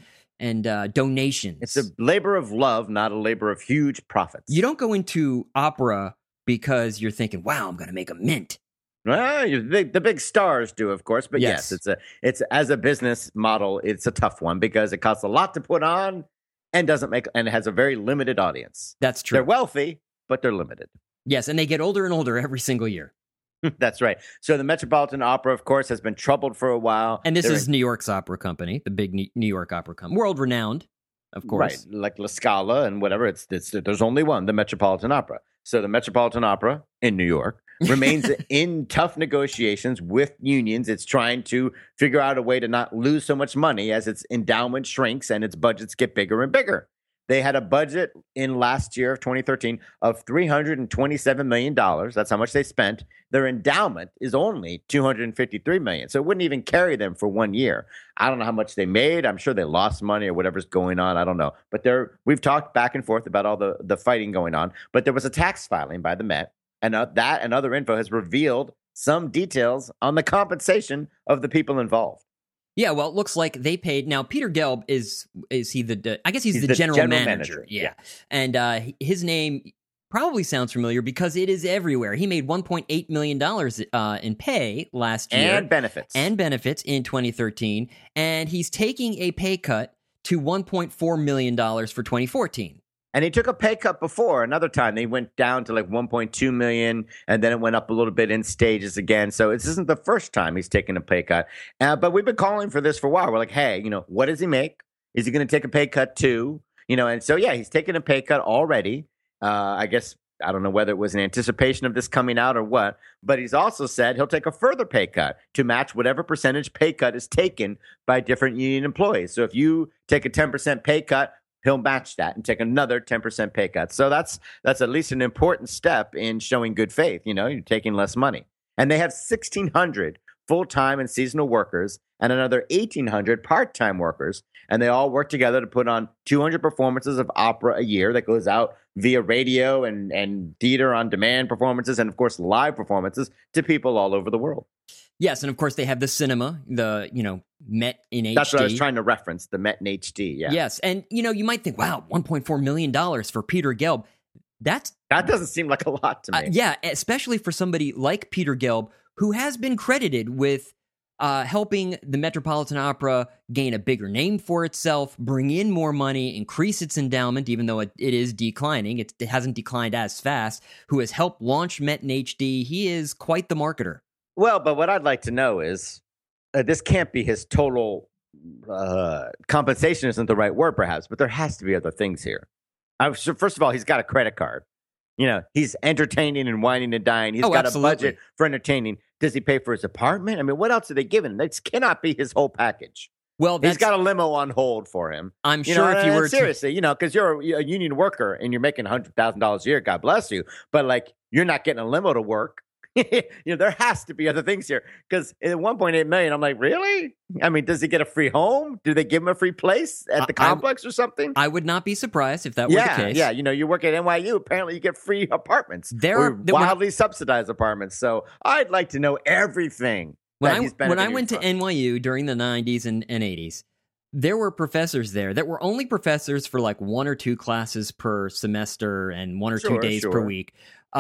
donations. It's a labor of love, not a labor of huge profits. You don't go into opera because you're thinking, wow, I'm going to make a mint. Well, the big stars do, of course. But yes, it's as a business model, it's a tough one because it costs a lot to put on and it has a very limited audience. That's true. They're wealthy, but they're limited. Yes, and they get older and older every single year. That's right. So the Metropolitan Opera, of course, has been troubled for a while. And this is New York's opera company, the big New York opera company, world-renowned, of course. Right, like La Scala and whatever. There's only one, the Metropolitan Opera. So the Metropolitan Opera in New York remains in tough negotiations with unions. It's trying to figure out a way to not lose so much money as its endowment shrinks and its budgets get bigger and bigger. They had a budget in last year of 2013 of $327 million. That's how much they spent. Their endowment is only $253 million. So it wouldn't even carry them for 1 year. I don't know how much they made. I'm sure they lost money or whatever's going on. I don't know. But we've talked back and forth about all the fighting going on. But there was a tax filing by the Met. And that and other info has revealed some details on the compensation of the people involved. Yeah, well, it looks like they paid. Now, Peter Gelb is he I guess he's the general manager. Yeah. And his name probably sounds familiar because it is everywhere. He made $1.8 million in pay last year. And benefits. And benefits in 2013. And he's taking a pay cut to $1.4 million for 2014. And he took a pay cut before. Another time, they went down to like 1.2 million, and then it went up a little bit in stages again. So this isn't the first time he's taken a pay cut. But we've been calling for this for a while. We're like, hey, what does he make? Is he going to take a pay cut too? And so yeah, he's taken a pay cut already. I guess I don't know whether it was in anticipation of this coming out or what, but he's also said he'll take a further pay cut to match whatever percentage pay cut is taken by different union employees. So if you take a 10% pay cut, he'll match that and take another 10% pay cut. So that's at least an important step in showing good faith. You're taking less money. And they have 1,600 full-time and seasonal workers and another 1,800 part-time workers. And they all work together to put on 200 performances of opera a year that goes out via radio and theater on demand performances and, of course, live performances to people all over the world. Yes, and of course they have the cinema, the Met in HD. That's what I was trying to reference, the Met in HD. Yeah. Yes, and you might think, wow, $1.4 million for Peter Gelb. That doesn't seem like a lot to me. Yeah, especially for somebody like Peter Gelb, who has been credited with helping the Metropolitan Opera gain a bigger name for itself, bring in more money, increase its endowment, even though it is declining. It hasn't declined as fast. Who has helped launch Met in HD. He is quite the marketer. Well, but what I'd like to know is this can't be his total compensation isn't the right word, perhaps, but there has to be other things here. So first of all, he's got a credit card. He's entertaining and whining and dying. He's got absolutely. a budget for entertaining. Does he pay for his apartment? I mean, what else are they giving him? This cannot be his whole package. Well, he's got a limo on hold for him. I'm sure if you were seriously, because you're a union worker and you're making $100,000 a year, God bless you. But you're not getting a limo to work. There has to be other things here because at 1.8 million, I'm like, really? I mean, does he get a free home? Do they give him a free place at the complex or something? I would not be surprised if that were the case. Yeah, you work at NYU. Apparently, you get free apartments. There wildly subsidized apartments. So I'd like to know everything. When I went to NYU during the 90s and 80s, there were professors there that were only professors for like 1 or 2 classes per semester and 1 or 2 days per week.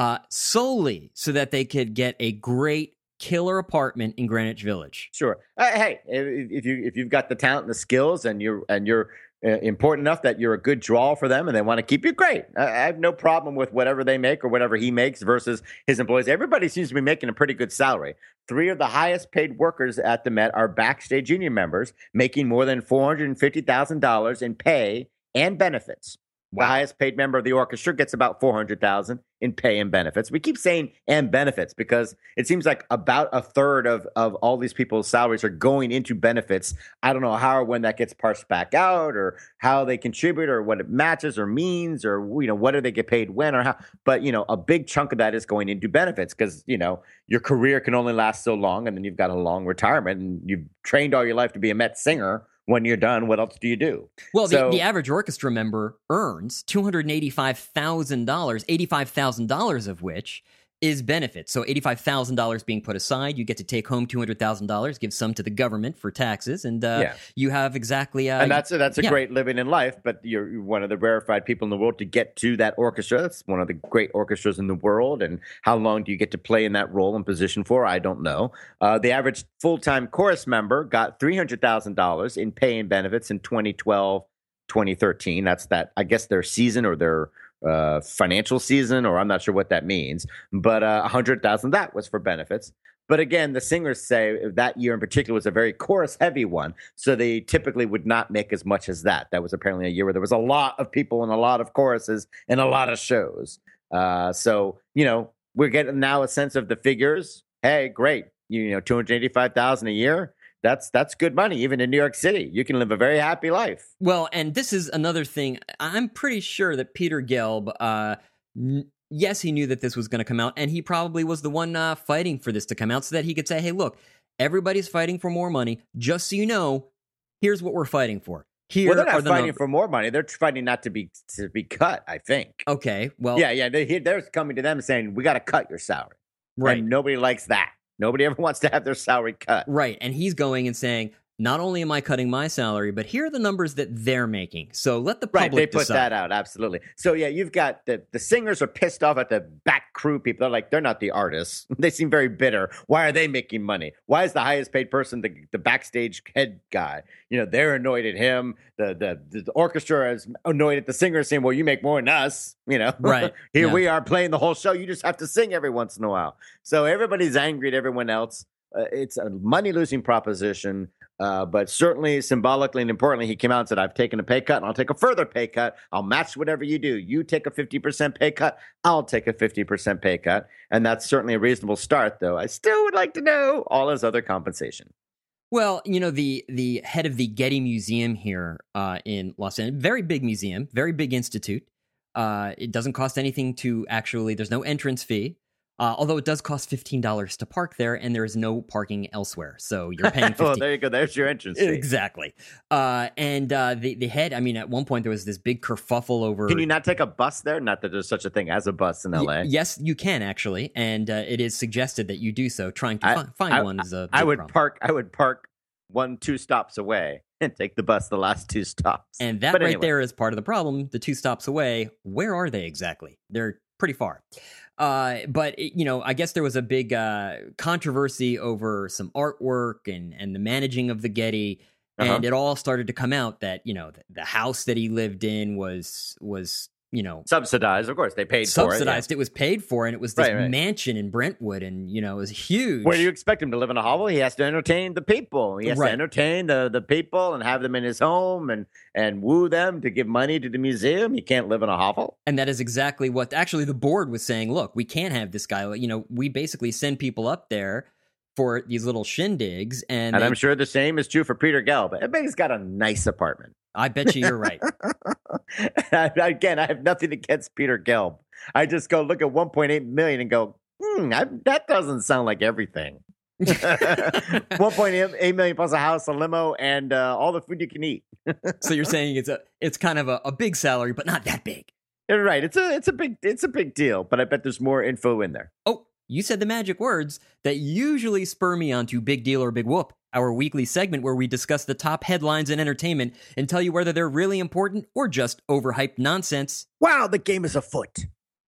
Solely so that they could get a great killer apartment in Greenwich Village. Sure. Hey, if you've got the talent and the skills and you're important enough that you're a good draw for them and they want to keep you, great. I have no problem with whatever they make or whatever he makes versus his employees. Everybody seems to be making a pretty good salary. 3 of the highest paid workers at the Met are backstage union members making more than $450,000 in pay and benefits. Wow. The highest paid member of the orchestra gets about $400,000 in pay and benefits. We keep saying and benefits because it seems like about a third of all these people's salaries are going into benefits. I don't know how or when that gets parsed back out or how they contribute or what it matches or means or, what do they get paid when or how. But, a big chunk of that is going into benefits because, your career can only last so long and then you've got a long retirement and you've trained all your life to be a Met singer. When you're done, what else do you do? Well, the average orchestra member earns $285,000, $85,000 of which is benefits. So $85,000 being put aside, you get to take home $200,000, give some to the government for taxes, and you have exactly. And that's a great living in life. But you're one of the rarefied people in the world to get to that orchestra. That's one of the great orchestras in the world. And how long do you get to play in that role and position for? I don't know. The average full-time chorus member got $300,000 in pay and benefits in 2012, 2013. That's I guess their season or their financial season, or I'm not sure what that means, but $100,000 that was for benefits. But again, the singers say that year in particular was a very chorus heavy one, so they typically would not make as much as that. That was apparently a year where there was a lot of people and a lot of choruses and a lot of shows. So we're getting now a sense of the figures. Hey, great, $285,000 a year. That's good money, even in New York City. You can live a very happy life. Well, and this is another thing. I'm pretty sure that Peter Gelb, yes, he knew that this was going to come out, and he probably was the one fighting for this to come out so that he could say, hey, look, everybody's fighting for more money. Just so you know, here's what we're fighting for. They're not fighting for more money. They're fighting not to be cut, I think. Okay, well. Yeah, they're coming to them saying, we got to cut your salary. Right. And nobody likes that. Nobody ever wants to have their salary cut. Right. And he's going and saying, not only am I cutting my salary, but here are the numbers that they're making. So let the public Right, they put decide. that out, absolutely. So yeah, you've got the singers are pissed off at the back crew people. They're like, they're not the artists. They seem very bitter. Why are they making money? Why is the highest paid person the backstage head guy? They're annoyed at him. The orchestra is annoyed at the singer, saying, "Well, you make more than us." Right. Here Yeah. we are playing the whole show. You just have to sing every once in a while. So everybody's angry at everyone else. It's a money losing proposition. But certainly symbolically and importantly, he came out and said, I've taken a pay cut and I'll take a further pay cut. I'll match whatever you do. You take a 50% pay cut. I'll take a 50% pay cut. And that's certainly a reasonable start, though. I still would like to know all his other compensation. Well, the head of the Getty Museum here in Los Angeles, very big museum, very big institute. It doesn't cost anything to actually, there's no entrance fee. Although it does cost $15 to park there, and there is no parking elsewhere. So you're paying $15. Well, there you go. There's your entrance fee. Exactly. And the head, at one point there was this big kerfuffle over... Can you not take a bus there? Not that there's such a thing as a bus in LA. Yes, you can, actually. And it is suggested that you do so. Trying to find one is a big problem. I would park 2 stops away and take the bus the last 2 stops. And that there is part of the problem. The 2 stops away, where are they exactly? They're pretty far. But I guess there was a big controversy over some artwork and the managing of the Getty, and it all started to come out that the house that he lived in was subsidized. Of course, they paid subsidized. for it. It was paid for, and it was this mansion in Brentwood, and it was huge. Where do you expect him to live in a hovel? He has to entertain the people. He has to entertain the people and have them in his home and woo them to give money to the museum. He can't live in a hovel. And that is exactly what actually the board was saying. Look, we can't have this guy. We basically send people up there for these little shindigs, and I'm sure the same is true for Peter Gelb. I bet he's got a nice apartment. I bet you you're right. Again, I have nothing against Peter Gelb. I just go look at 1.8 million and go, that doesn't sound like everything. 1.8 million plus a house, a limo, and all the food you can eat. So you're saying it's kind of a big salary, but not that big. You're right. It's a big deal, but I bet there's more info in there. Oh, you said the magic words that usually spur me on to Big Deal or Big Whoop, our weekly segment where we discuss the top headlines in entertainment and tell you whether they're really important or just overhyped nonsense. Wow, the game is afoot.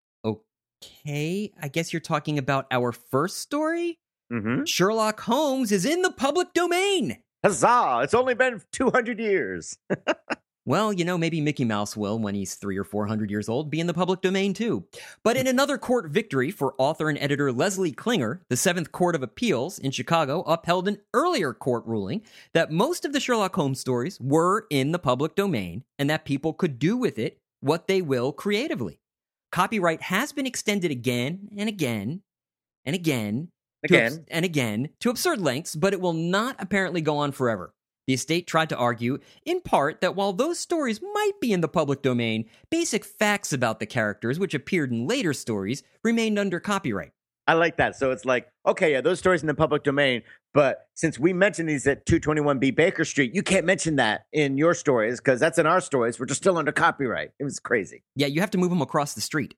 Okay, I guess you're talking about our first story? Mm-hmm. Sherlock Holmes is in the public domain. Huzzah! It's only been 200 years. Well, maybe Mickey Mouse will, when he's 300 or 400 years old, be in the public domain too. But in another court victory for author and editor Leslie Klinger, the Seventh Court of Appeals in Chicago upheld an earlier court ruling that most of the Sherlock Holmes stories were in the public domain and that people could do with it what they will creatively. Copyright has been extended again and again and again and again to absurd lengths, but it will not apparently go on forever. The estate tried to argue, in part, that while those stories might be in the public domain, basic facts about the characters, which appeared in later stories, remained under copyright. I like that. So it's like, okay, yeah, those stories in the public domain, but since we mentioned these at 221B Baker Street, you can't mention that in your stories because that's in our stories. We're just still under copyright. It was crazy. Yeah, you have to move them across the street.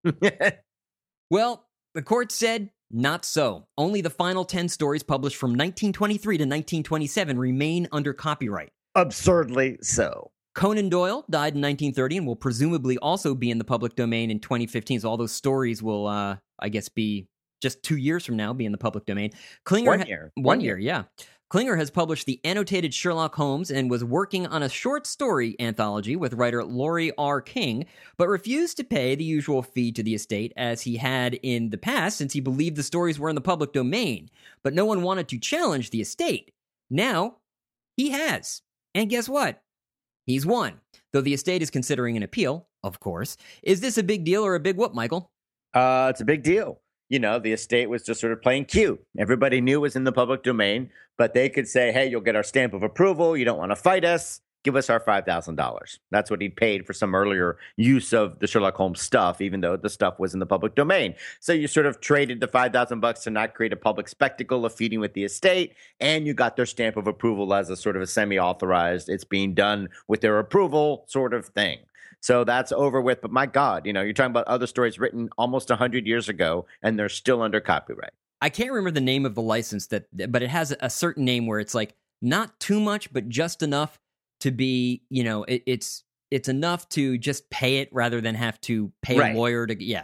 Well, the court said, not so. Only the final 10 stories published from 1923 to 1927 remain under copyright. Absurdly so. Conan Doyle died in 1930 and will presumably also be in the public domain in 2015. So all those stories will, I guess, be just 2 years from now, be in the public domain. Klinger, 1 year, yeah. Klinger has published the annotated Sherlock Holmes and was working on a short story anthology with writer Laurie R. King, but refused to pay the usual fee to the estate as he had in the past since he believed the stories were in the public domain. But no one wanted to challenge the estate. Now, he has. And guess what? He's won. Though the estate is considering an appeal, of course. Is this a big deal or a big whoop, Michael? It's a big deal. The estate was just sort of playing cute. Everybody knew it was in the public domain, but they could say, hey, you'll get our stamp of approval. You don't want to fight us. Give us our $5,000. That's what he paid for some earlier use of the Sherlock Holmes stuff, even though the stuff was in the public domain. So you sort of traded the $5,000 to not create a public spectacle of feuding with the estate, and you got their stamp of approval as a sort of a semi-authorized, it's being done with their approval sort of thing. So that's over with. But my God, you're talking about other stories written almost 100 years ago, and they're still under copyright. I can't remember the name of the license but it has a certain name where it's like Not too much, but just enough to be, it's enough to just pay it rather than have to pay a lawyer to, Yeah.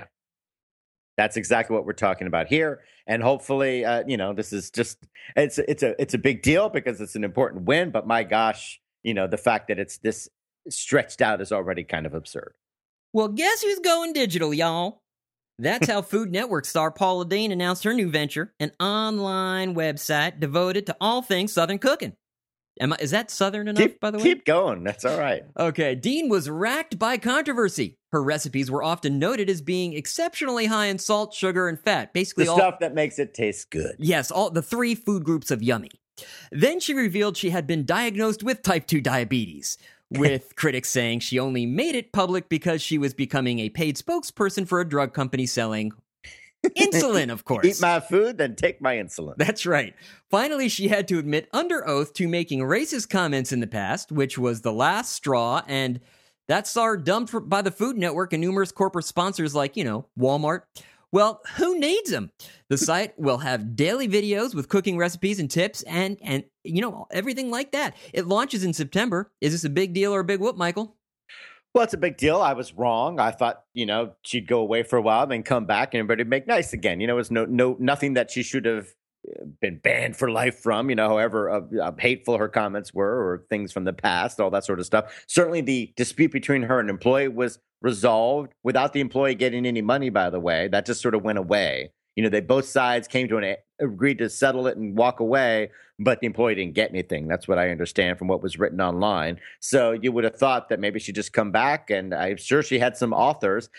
That's exactly what we're talking about here. And hopefully, this is just, it's a big deal because it's an important win. But my gosh, the fact that it's this stretched out is already kind of absurd. Well, guess who's going digital, y'all? That's how Food Network star Paula Deen announced her new venture, an online website devoted to all things Southern cooking. Is that Southern enough, by the way? Keep going. That's all right. Okay. Deen was racked by controversy. Her recipes were often noted as being exceptionally high in salt, sugar, and fat. Basically, the stuff that makes it taste good. Yes, all the 3 food groups of yummy. Then she revealed she had been diagnosed with type 2 diabetes, with critics saying she only made it public because she was becoming a paid spokesperson for a drug company selling insulin, of course. Eat my food, then take my insulin. That's right. Finally, she had to admit under oath to making racist comments in the past, which was the last straw, and that's our dumped by the Food Network and numerous corporate sponsors like, Walmart. Well, who needs them? The site will have daily videos with cooking recipes and tips and everything like that. It launches in September. Is this a big deal or a big whoop, Michael? Well, it's a big deal. I was wrong. I thought, she'd go away for a while, then come back and everybody make nice again. It was nothing that she should have been banned for life from, however hateful her comments were or things from the past, all that sort of stuff. Certainly the dispute between her and employee was resolved without the employee getting any money, by the way. That just sort of went away. They both sides came to agreed to settle it and walk away, but the employee didn't get anything. That's what I understand from what was written online. So you would have thought that maybe she'd just come back, and I'm sure she had some offers.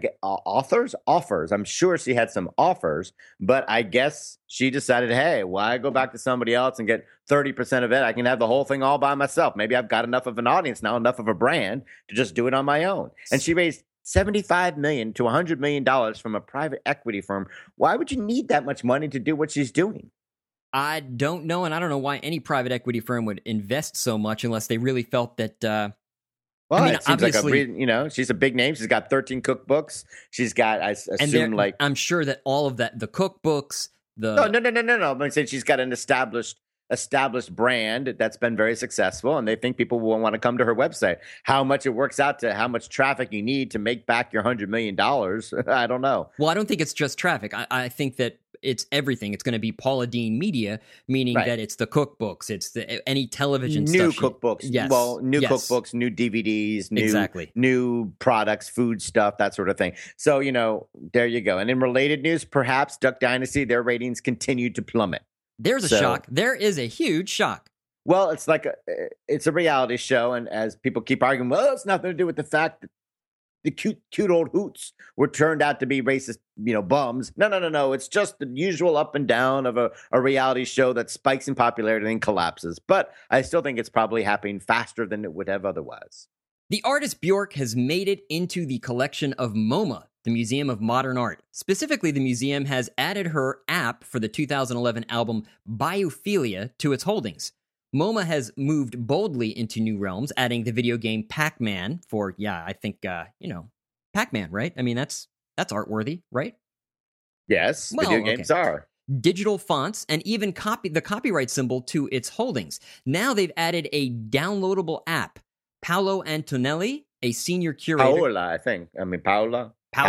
Offers. I'm sure she had some offers, but I guess she decided, hey, why go back to somebody else and get 30% of it? I can have the whole thing all by myself. Maybe I've got enough of an audience now, enough of a brand to just do it on my own. And she raised $75 million to $100 million from a private equity firm. Why would you need that much money to do what she's doing? I don't know, and I don't know why any private equity firm would invest so much unless they really felt that. It seems like she's a big name. She's got 13 cookbooks. She's got, I assume, I'm sure that all of that, the cookbooks, No. I'm saying she's got an established brand that's been very successful, and they think people will want to come to her website. How much it works out to how much traffic you need to make back your $100 million, I don't know. Well, I don't think it's just traffic. I think that it's everything. It's going to be Paula Deen Media, meaning that it's the cookbooks, it's any television new stuff. Cookbooks. Yes. Well, new cookbooks, new DVDs, new products, food stuff, that sort of thing. So, there you go. And in related news, perhaps Duck Dynasty, their ratings continued to plummet. There's a shock. There is a huge shock. Well, it's a reality show, and as people keep arguing, well, it's nothing to do with the fact that the cute old hoots were turned out to be racist, bums. No. It's just the usual up and down of a reality show that spikes in popularity and collapses. But I still think it's probably happening faster than it would have otherwise. The artist Bjork has made it into the collection of MoMA, the Museum of Modern Art. Specifically, the museum has added her app for the 2011 album Biophilia to its holdings. MoMA has moved boldly into new realms, adding the video game Pac-Man for, I think, Pac-Man, right? I mean, that's art-worthy, right? Yes, video games are. Digital fonts, and even the copyright symbol to its holdings. Now they've added a downloadable app. Paolo Antonelli, a senior curator. Paola, I think. I mean, Paola.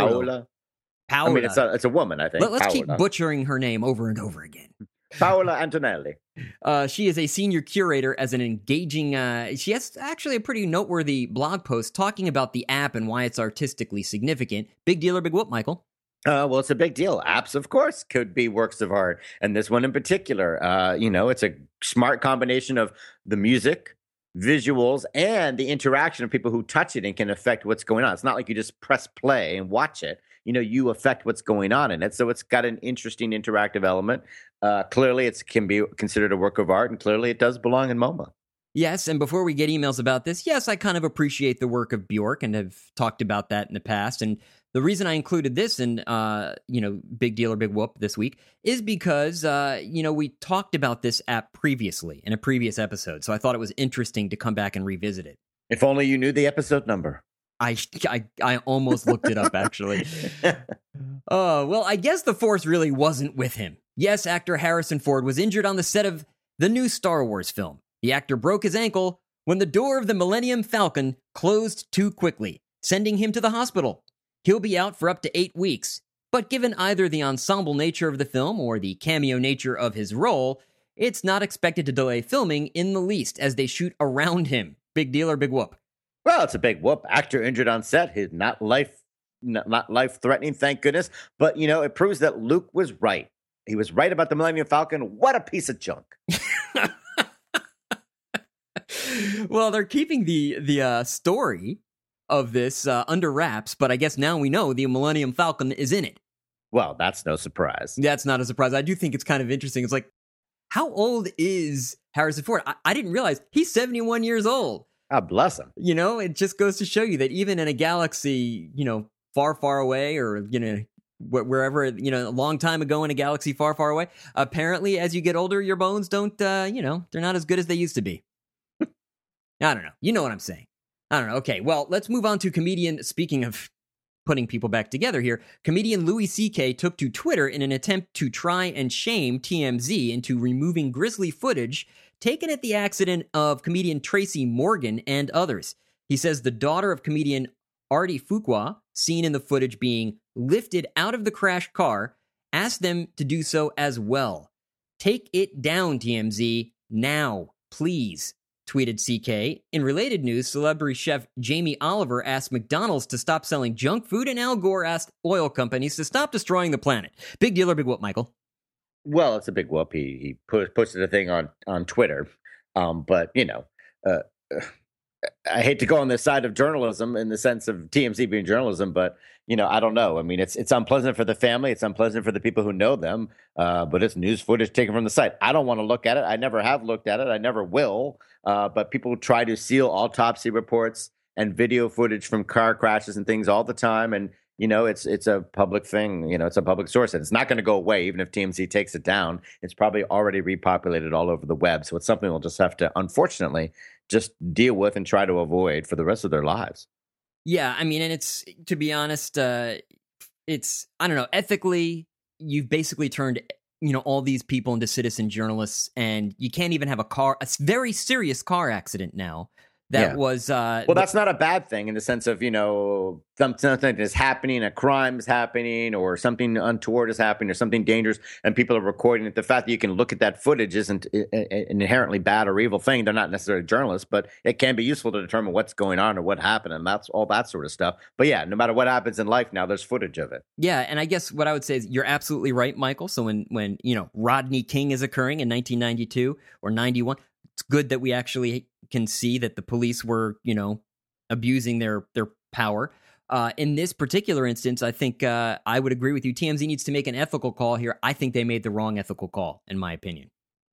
I mean, it's a woman, I think. Let's keep butchering her name over and over again. Paola Antonelli. She is a senior curator as an engaging... she has actually a pretty noteworthy blog post talking about the app and why it's artistically significant. Big deal or big whoop, Michael? Well, it's a big deal. Apps, of course, could be works of art. And this one in particular, it's a smart combination of the music, visuals, and the interaction of people who touch it and can affect what's going on. It's not like you just press play and watch it. You affect what's going on in it. So it's got an interesting interactive element. Clearly, it can be considered a work of art, and clearly it does belong in MoMA. Yes, and before we get emails about this, yes, I kind of appreciate the work of Bjork and have talked about that in the past. And the reason I included this in, Big Deal or Big Whoop this week is because, we talked about this app previously in a previous episode. So I thought it was interesting to come back and revisit it. If only you knew the episode number. I almost looked it up, actually. Well, I guess the force really wasn't with him. Yes, actor Harrison Ford was injured on the set of The new Star Wars film. The actor broke his ankle when the door of the Millennium Falcon closed too quickly, sending him to the hospital. He'll be out for up to 8 weeks, but given either the ensemble nature of the film or the cameo nature of his role, it's not expected to delay filming in the least as they shoot around him. Big deal or big whoop? Well, it's a big whoop. Actor injured on set. He's not life threatening, thank goodness. But, it proves that Luke was right. He was right about the Millennium Falcon. What a piece of junk. Well, they're keeping the story of this under wraps, but I guess now we know the Millennium Falcon is in it. Well, that's no surprise. That's not a surprise. I do think it's kind of interesting. It's like, how old is Harrison Ford? I didn't realize he's 71 years old. God bless him. It just goes to show you that even in a galaxy, far, far away, or, wherever, a long time ago in a galaxy far, far away, apparently as you get older, your bones don't, they're not as good as they used to be. I don't know. You know what I'm saying. I don't know. Okay, well, let's move on to comedian. Speaking of putting people back together here, comedian Louis C.K. took to Twitter in an attempt to try and shame TMZ into removing grisly footage taken at the accident of comedian Tracy Morgan and others. He says the daughter of comedian Artie Fuqua, seen in the footage being lifted out of the crashed car, asked them to do so as well. Take it down, TMZ, now, please, tweeted CK. In related news, celebrity chef Jamie Oliver asked McDonald's to stop selling junk food, and Al Gore asked oil companies to stop destroying the planet. Big deal or big whoop, Michael? Well, it's a big whoop. He posted a thing on Twitter. But, I hate to go on the side of journalism in the sense of TMZ being journalism, but, I don't know. I mean, it's unpleasant for the family. It's unpleasant for the people who know them. But it's news footage taken from the site. I don't want to look at it. I never have looked at it. I never will. But people try to seal autopsy reports and video footage from car crashes and things all the time. And, it's a public thing. It's a public source. And it's not going to go away even if TMZ takes it down. It's probably already repopulated all over the web. So it's something we'll just have to, unfortunately, just deal with and try to avoid for the rest of their lives. Yeah, I mean, and it's, to be honest, it's, I don't know, ethically, you've basically turned, all these people into citizen journalists, and you can't even have a very serious car accident now. That was... well, that's not a bad thing in the sense of, something is happening, a crime is happening, or something untoward is happening, or something dangerous, and people are recording it. The fact that you can look at that footage isn't an inherently bad or evil thing. They're not necessarily journalists, but it can be useful to determine what's going on or what happened, and that's all that sort of stuff. But yeah, no matter what happens in life now, there's footage of it. Yeah, and I guess what I would say is you're absolutely right, Michael. So when Rodney King is occurring in 1992 or 91, it's good that we actually can see that the police were, abusing their power. In this particular instance, I think I would agree with you. TMZ needs to make an ethical call here. I think they made the wrong ethical call, in my opinion.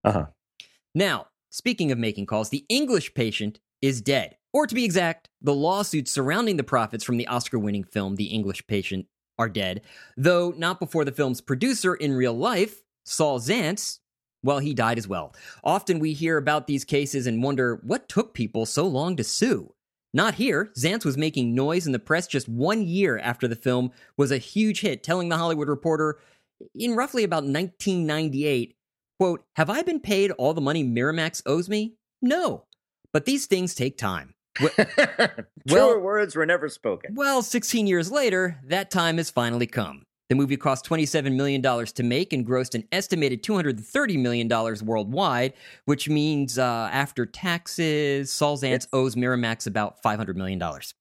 Now, speaking of making calls, The English Patient is dead. Or to be exact, the lawsuits surrounding the profits from the Oscar-winning film The English Patient are dead, though not before the film's producer in real life, Saul Zaentz, well, he died as well. Often we hear about these cases and wonder what took people so long to sue. Not here. Zaentz was making noise in the press just 1 year after the film was a huge hit, telling The Hollywood Reporter in roughly about 1998, quote, "Have I been paid all the money Miramax owes me? No. But these things take time." Truer words were never spoken. Well, 16 years later, that time has finally come. The movie cost $27 million to make and grossed an estimated $230 million worldwide, which means after taxes, Saul Zaentz owes Miramax about $500 million.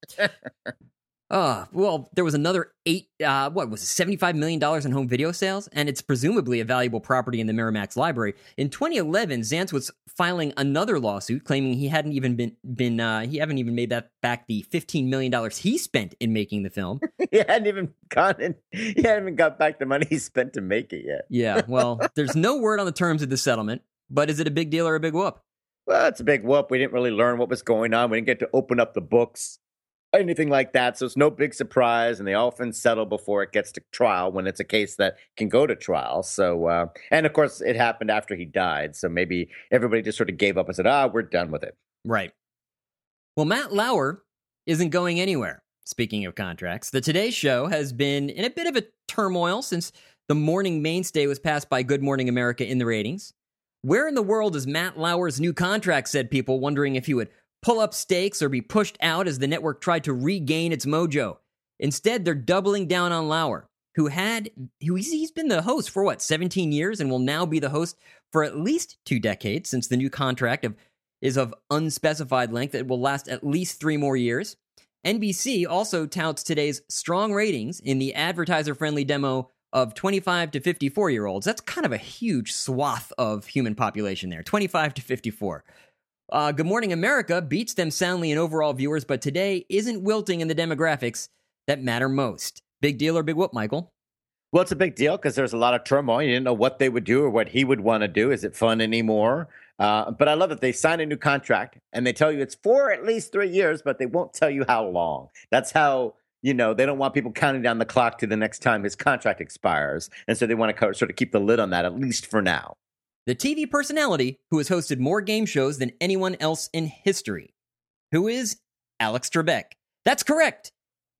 Well, there was another $75 million in home video sales, and it's presumably a valuable property in the Miramax library. In 2011, Zaentz was filing another lawsuit claiming he hadn't even made that back the $15 million he spent in making the film. He hadn't even got back the money he spent to make it yet. Yeah, well, there's no word on the terms of the settlement, but is it a big deal or a big whoop? Well, it's a big whoop. We didn't really learn what was going on. We didn't get to open up the books. Anything like that. So it's no big surprise, and they often settle before it gets to trial when it's a case that can go to trial. So, and of course, it happened after he died. So maybe everybody just sort of gave up and said, we're done with it. Right. Well, Matt Lauer isn't going anywhere. Speaking of contracts, the Today Show has been in a bit of a turmoil since the morning mainstay was passed by Good Morning America in the ratings. Where in the world is Matt Lauer's new contract, said people, wondering if he would pull up stakes or be pushed out as the network tried to regain its mojo. Instead, they're doubling down on Lauer, he's been the host for 17 years and will now be the host for at least 2 decades, since the new contract is of unspecified length that will last at least 3 more years. NBC also touts today's strong ratings in the advertiser-friendly demo of 25 to 54-year-olds. That's kind of a huge swath of human population there, 25 to 54. Good Morning America beats them soundly in overall viewers, but today isn't wilting in the demographics that matter most. Big deal or big whoop, Michael? Well, it's a big deal because there's a lot of turmoil. You didn't know what they would do or what he would want to do. Is it fun anymore? But I love that they sign a new contract and they tell you it's for at least 3 years, but they won't tell you how long. That's how, they don't want people counting down the clock to the next time his contract expires. And so they want to sort of keep the lid on that, at least for now. The TV personality who has hosted more game shows than anyone else in history. Who is Alex Trebek? That's correct.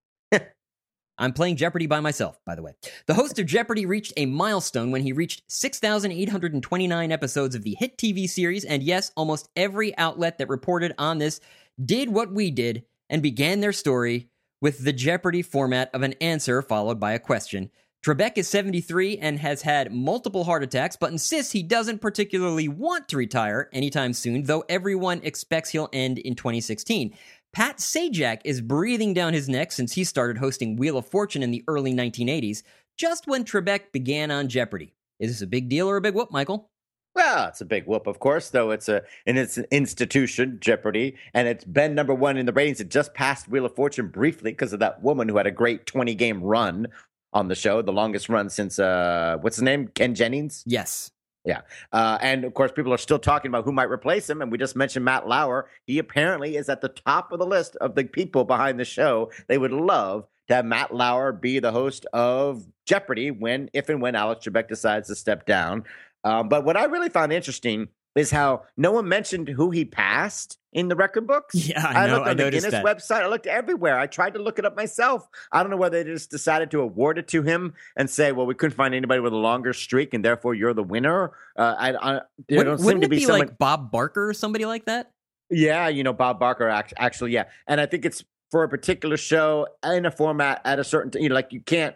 I'm playing Jeopardy by myself, by the way. The host of Jeopardy reached a milestone when he reached 6,829 episodes of the hit TV series, and yes, almost every outlet that reported on this did what we did and began their story with the Jeopardy format of an answer followed by a question. Trebek is 73 and has had multiple heart attacks, but insists he doesn't particularly want to retire anytime soon, though everyone expects he'll end in 2016. Pat Sajak is breathing down his neck since he started hosting Wheel of Fortune in the early 1980s, just when Trebek began on Jeopardy. Is this a big deal or a big whoop, Michael? Well, it's a big whoop, of course, though it's an institution, Jeopardy, and it's been number 1 in the ratings. It just passed Wheel of Fortune briefly because of that woman who had a great 20-game run on the show, the longest run since, what's his name, Ken Jennings? Yes. Yeah. And, of course, people are still talking about who might replace him, and we just mentioned Matt Lauer. He apparently is at the top of the list of the people behind the show. They would love to have Matt Lauer be the host of Jeopardy if and when Alex Trebek decides to step down. But what I really found interesting is how no one mentioned who he passed in the record books. Yeah, I know. Looked on the Guinness website. I looked everywhere. I tried to look it up myself. I don't know whether they just decided to award it to him and say, well, we couldn't find anybody with a longer streak, and therefore you're the winner. Wouldn't it be someone like Bob Barker or somebody like that? Yeah, Bob Barker, actually, yeah. And I think it's for a particular show in a format at a certain, like you can't,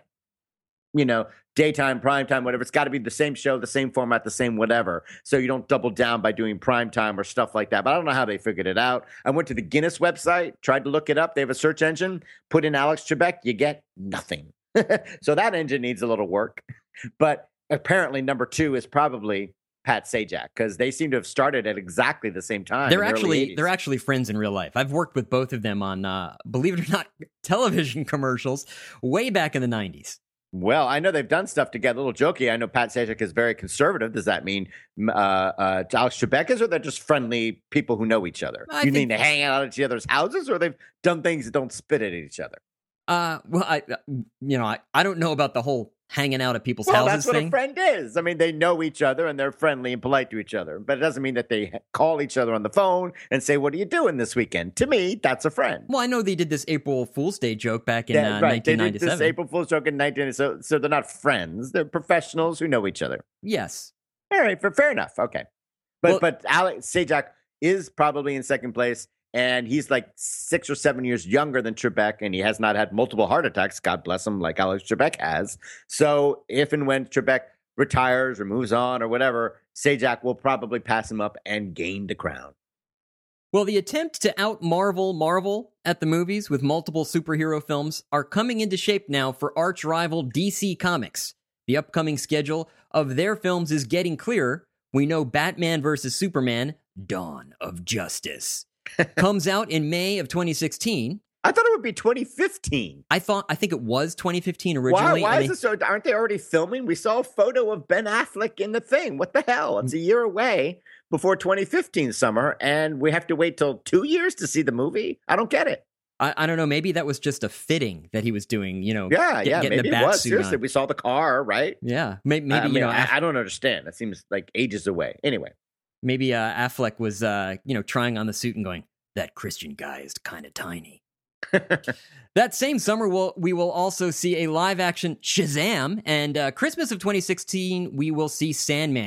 daytime, primetime, whatever. It's got to be the same show, the same format, the same whatever. So you don't double down by doing primetime or stuff like that. But I don't know how they figured it out. I went to the Guinness website, tried to look it up. They have a search engine. Put in Alex Trebek, you get nothing. So that engine needs a little work. But apparently number 2 is probably Pat Sajak, because they seem to have started at exactly the same time. They're actually friends in real life. I've worked with both of them on, believe it or not, television commercials way back in the 90s. Well, I know they've done stuff together. A little jokey. I know Pat Sajak is very conservative. Does that mean Alex Trebek is, or they're just friendly people who know each other? You mean they hang out at each other's houses, or they've done things that don't spit at each other? Well, I don't know about the whole hanging out at people's houses that's what thing. A friend is. I mean, they know each other and they're friendly and polite to each other, but it doesn't mean that they call each other on the phone and say, "What are you doing this weekend?" To me, that's a friend. Well, I know they did this April Fool's Day joke back in 1997. They did this April Fool's joke in 1997. So they're not friends. They're professionals who know each other. Yes. All right. Fair enough. Okay. But Alex Sajak is probably in second place. And he's like 6 or 7 years younger than Trebek, and he has not had multiple heart attacks, God bless him, like Alex Trebek has. So if and when Trebek retires or moves on or whatever, Sajak will probably pass him up and gain the crown. Well, the attempt to out-Marvel at the movies with multiple superhero films are coming into shape now for arch-rival DC Comics. The upcoming schedule of their films is getting clearer. We know Batman vs. Superman, Dawn of Justice comes out in May of 2016. I thought it would be 2015. I think it was 2015 originally. Why is it so? Aren't they already filming? We saw a photo of Ben Affleck in the thing. What the hell? It's a year away before 2015 summer, and we have to wait till 2 years to see the movie? I don't get it. I don't know. Maybe that was just a fitting that he was doing, getting maybe the it was. Seriously, on. We saw the car, right? Yeah. Maybe I don't understand. That seems like ages away. Anyway. Maybe Affleck was, trying on the suit and going, "That Christian guy is kind of tiny." That same summer, we will also see a live-action Shazam, and Christmas of 2016, we will see Sandman.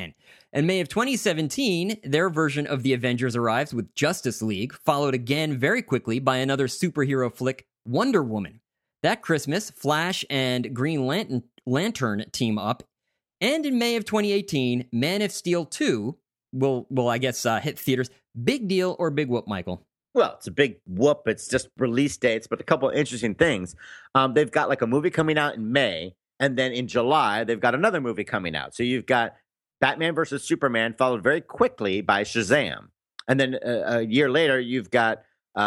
In May of 2017, their version of the Avengers arrives with Justice League, followed again very quickly by another superhero flick, Wonder Woman. That Christmas, Flash and Green Lantern team up. And in May of 2018, Man of Steel 2 will I guess, hit theaters. Big deal or big whoop, Michael? Well, it's a big whoop. It's just release dates, but a couple of interesting things. They've got like a movie coming out in May, and then in July, they've got another movie coming out. So you've got Batman versus Superman, followed very quickly by Shazam. And then a year later, you've got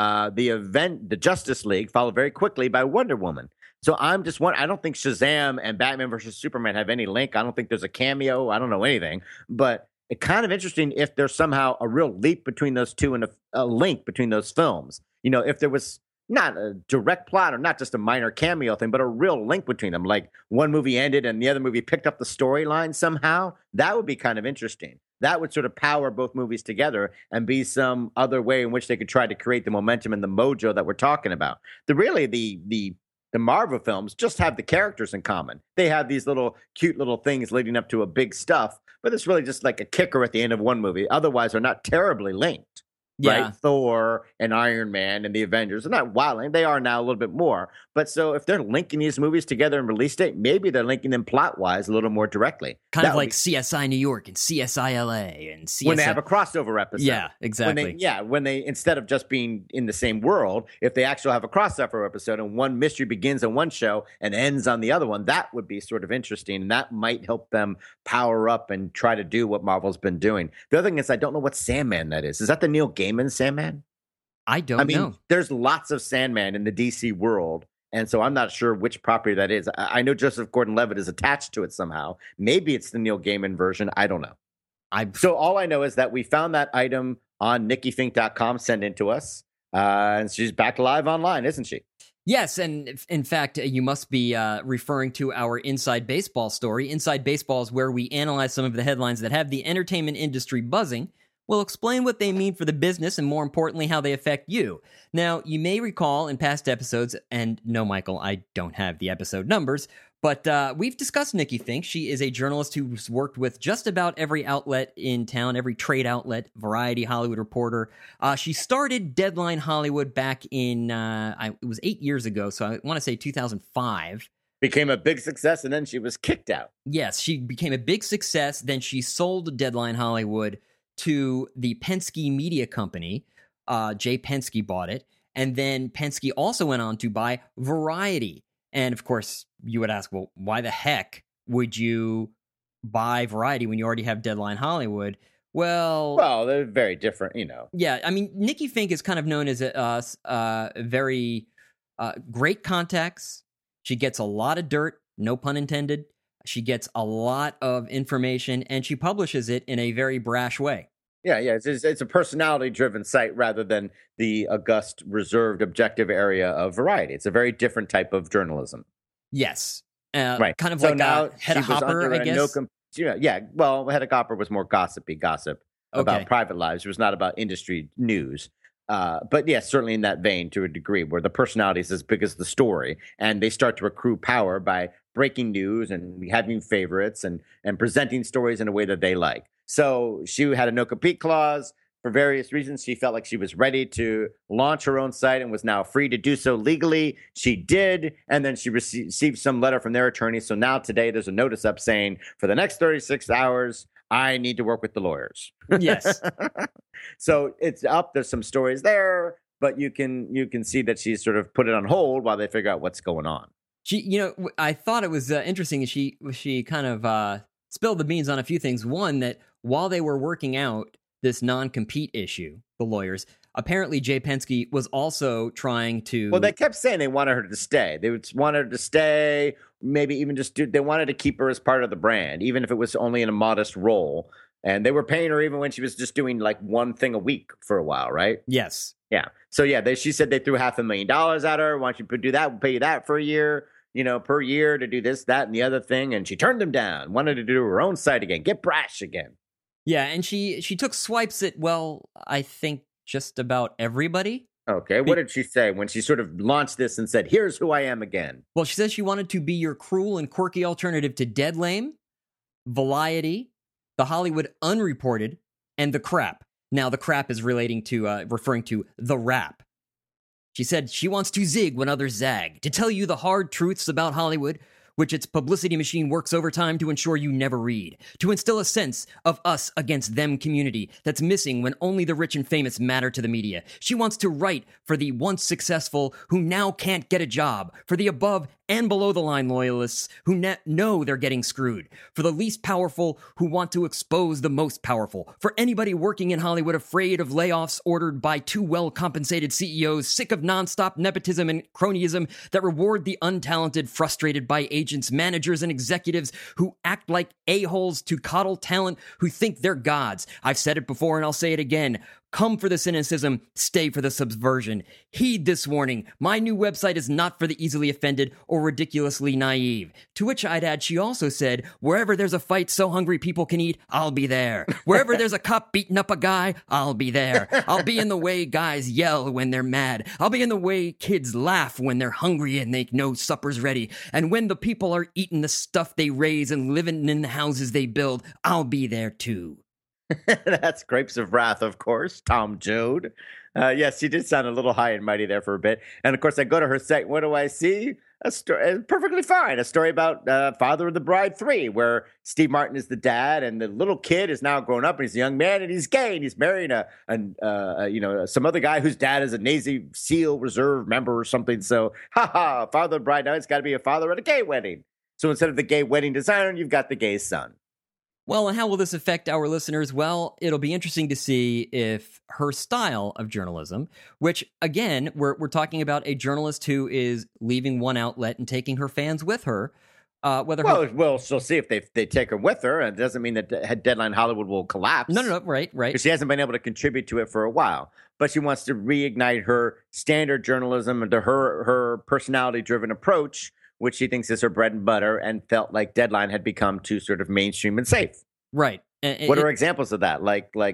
the Justice League, followed very quickly by Wonder Woman. So I'm just wondering, I don't think Shazam and Batman versus Superman have any link. I don't think there's a cameo. I don't know anything. But it's kind of interesting if there's somehow a real leap between those two and a link between those films. You know, if there was not a direct plot or not just a minor cameo thing, but a real link between them, like one movie ended and the other movie picked up the storyline somehow, that would be kind of interesting. That would sort of power both movies together and be some other way in which they could try to create the momentum and the mojo that we're talking about. The Marvel films just have the characters in common. They have these little cute little things leading up to a big stuff, but it's really just like a kicker at the end of one movie. Otherwise, they're not terribly linked. Yeah. Right? Thor and Iron Man and the Avengers. They're not wildly. They are now a little bit more. But so if they're linking these movies together in release date, maybe they're linking them plot-wise a little more directly. Kind of like CSI New York and CSI LA and CSI... When they have a crossover episode. Yeah, exactly. When they instead of just being in the same world, if they actually have a crossover episode and one mystery begins on one show and ends on the other one, that would be sort of interesting. And that might help them power up and try to do what Marvel's been doing. The other thing is, I don't know what Sandman that is. Is that the Neil Gaiman Sandman? I mean, know. There's lots of Sandman in the DC world, and so I'm not sure which property that is. I know Joseph Gordon-Levitt is attached to it somehow. Maybe it's the Neil Gaiman version. I don't know. So all I know is that we found that item on NikkiFink.com sent in to us, and she's back live online, isn't she? Yes, and in fact, you must be referring to our Inside Baseball story. Inside Baseball is where we analyze some of the headlines that have the entertainment industry buzzing. We'll explain what they mean for the business and, more importantly, how they affect you. Now, you may recall in past episodes, and no, Michael, I don't have the episode numbers, but we've discussed Nikki Fink. She is a journalist who's worked with just about every outlet in town, every trade outlet, Variety, Hollywood Reporter. She started Deadline Hollywood back in, it was 8 years ago, so I want to say 2005. Became a big success, and then she was kicked out. Yes, she became a big success. Then she sold Deadline Hollywood to the Penske Media Company. Jay Penske bought it. And then Penske also went on to buy Variety. And of course, you would ask, well, why the heck would you buy Variety when you already have Deadline Hollywood? Well, they're very different, you know. Yeah, I mean, Nikki Fink is kind of known as a very great contacts. She gets a lot of dirt, no pun intended. She gets a lot of information, and she publishes it in a very brash way. Yeah. It's a personality-driven site rather than the august, reserved, objective area of Variety. It's a very different type of journalism. Yes. Right. Kind of so like now Hedda Hopper, I guess. Hedda Hopper was more gossip about private lives. It was not about industry news. But yes, certainly in that vein to a degree, where the personality is as big as the story, and they start to accrue power by breaking news and having favorites and presenting stories in a way that they like. So she had a no-compete clause. For various reasons, she felt like she was ready to launch her own site and was now free to do so legally. She did, and then she received some letter from their attorney. So now today there's a notice up saying, for the next 36 hours, I need to work with the lawyers. Yes. So it's up. There's some stories there, but you can see that she's sort of put it on hold while they figure out what's going on. I thought it was interesting. She kind of spilled the beans on a few things. One, that while they were working out this non-compete issue, the lawyers, apparently Jay Penske was also trying to... Well, they kept saying they wanted her to stay. They wanted her to stay, maybe even they wanted to keep her as part of the brand, even if it was only in a modest role. And they were paying her even when she was just doing like one thing a week for a while, right? Yes. Yeah. So yeah, she said they threw $500,000 at her. Why don't you do that? We'll pay you that for a year, per year to do this, that, and the other thing. And she turned them down, wanted to do her own site again, get brash again. Yeah, and she took swipes at, I think just about everybody. Okay, what did she say when she sort of launched this and said, here's who I am again? Well, she says she wanted to be your cruel and quirky alternative to Dead Lame, Variety, the Hollywood Unreported, and the Crap. Now, the Crap is referring to the Rap. She said she wants to zig when others zag, to tell you the hard truths about Hollywood, which its publicity machine works overtime to ensure you never read, to instill a sense of us against them community that's missing when only the rich and famous matter to the media. She wants to write for the once successful who now can't get a job, for the above and below the line loyalists who know they're getting screwed, for the least powerful who want to expose the most powerful, for anybody working in Hollywood afraid of layoffs ordered by too well-compensated CEOs, sick of nonstop nepotism and cronyism that reward the untalented, frustrated by agents, managers, and executives who act like a-holes to coddle talent who think they're gods. I've said it before and I'll say it again. Come for the cynicism, stay for the subversion. Heed this warning. My new website is not for the easily offended or ridiculously naive. To which I'd add, she also said, wherever there's a fight so hungry people can eat, I'll be there. Wherever there's a cop beating up a guy, I'll be there. I'll be in the way guys yell when they're mad. I'll be in the way kids laugh when they're hungry and they know supper's ready. And when the people are eating the stuff they raise and living in the houses they build, I'll be there too. That's Grapes of Wrath, of course, Tom Joad. Yes, she did sound a little high and mighty there for a bit. And, of course, I go to her site. What do I see? A story, perfectly fine. A story about Father of the Bride 3, where Steve Martin is the dad, and the little kid is now grown up, and he's a young man, and he's gay, and he's marrying some other guy whose dad is a Navy SEAL Reserve member or something. So, Father of the Bride, now it's got to be a father at a gay wedding. So instead of the gay wedding designer, you've got the gay son. Well, and how will this affect our listeners? Well, it'll be interesting to see if her style of journalism, which, again, we're talking about a journalist who is leaving one outlet and taking her fans with her. We'll see if they take her with her. And it doesn't mean that Deadline Hollywood will collapse. No, right. Because she hasn't been able to contribute to it for a while. But she wants to reignite her standard journalism into her personality-driven approach, which she thinks is her bread and butter, and felt like Deadline had become too sort of mainstream and safe. Right. What are examples of that?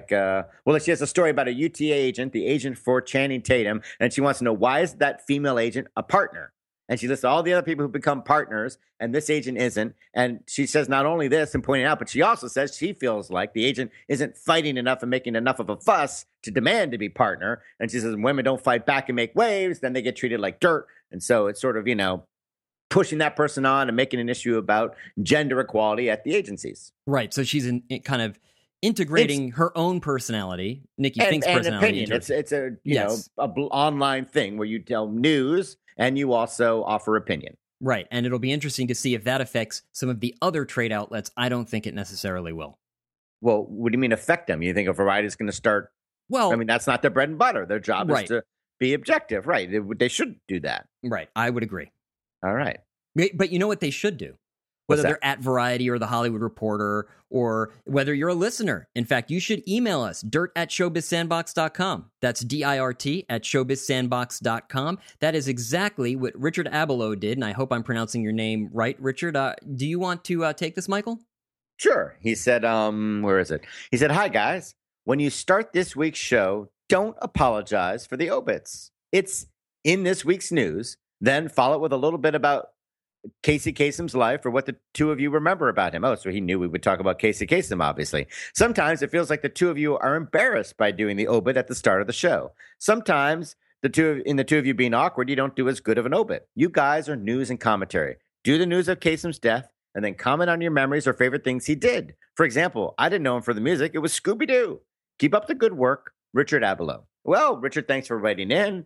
She has a story about a UTA agent, the agent for Channing Tatum, and she wants to know, why is that female agent a partner? And she lists all the other people who become partners, and this agent isn't. And she says not only this and pointing out, but she also says she feels like the agent isn't fighting enough and making enough of a fuss to demand to be partner. And she says when women don't fight back and make waves, then they get treated like dirt. And so it's sort of, pushing that person on and making an issue about gender equality at the agencies. Right. So she's kind of integrating her own personality, Nikki Fink's personality. Opinion. It's a online thing where you tell news and you also offer opinion. Right. And it'll be interesting to see if that affects some of the other trade outlets. I don't think it necessarily will. Well, what do you mean affect them? You think a Variety is going to start? Well, I mean, that's not their bread and butter. Their job is to be objective. Right. They should do that. Right. I would agree. All right. But you know what they should do? Whether they're at Variety or The Hollywood Reporter, or whether you're a listener. In fact, you should email us, dirt@showbizsandbox.com. That's DIRT at showbizsandbox.com. That is exactly what Richard Abelow did, and I hope I'm pronouncing your name right, Richard. Do you want to take this, Michael? Sure. He said, where is it? He said, hi, guys. When you start this week's show, don't apologize for the obits. It's in this week's news. Then follow it with a little bit about Casey Kasem's life, or what the two of you remember about him. Oh, so he knew we would talk about Casey Kasem, obviously. Sometimes it feels like the two of you are embarrassed by doing the obit at the start of the show. Sometimes the two of you being awkward, you don't do as good of an obit. You guys are news and commentary. Do the news of Kasem's death, and then comment on your memories or favorite things he did. For example, I didn't know him for the music. It was Scooby-Doo. Keep up the good work, Richard Abelow. Well, Richard, thanks for writing in.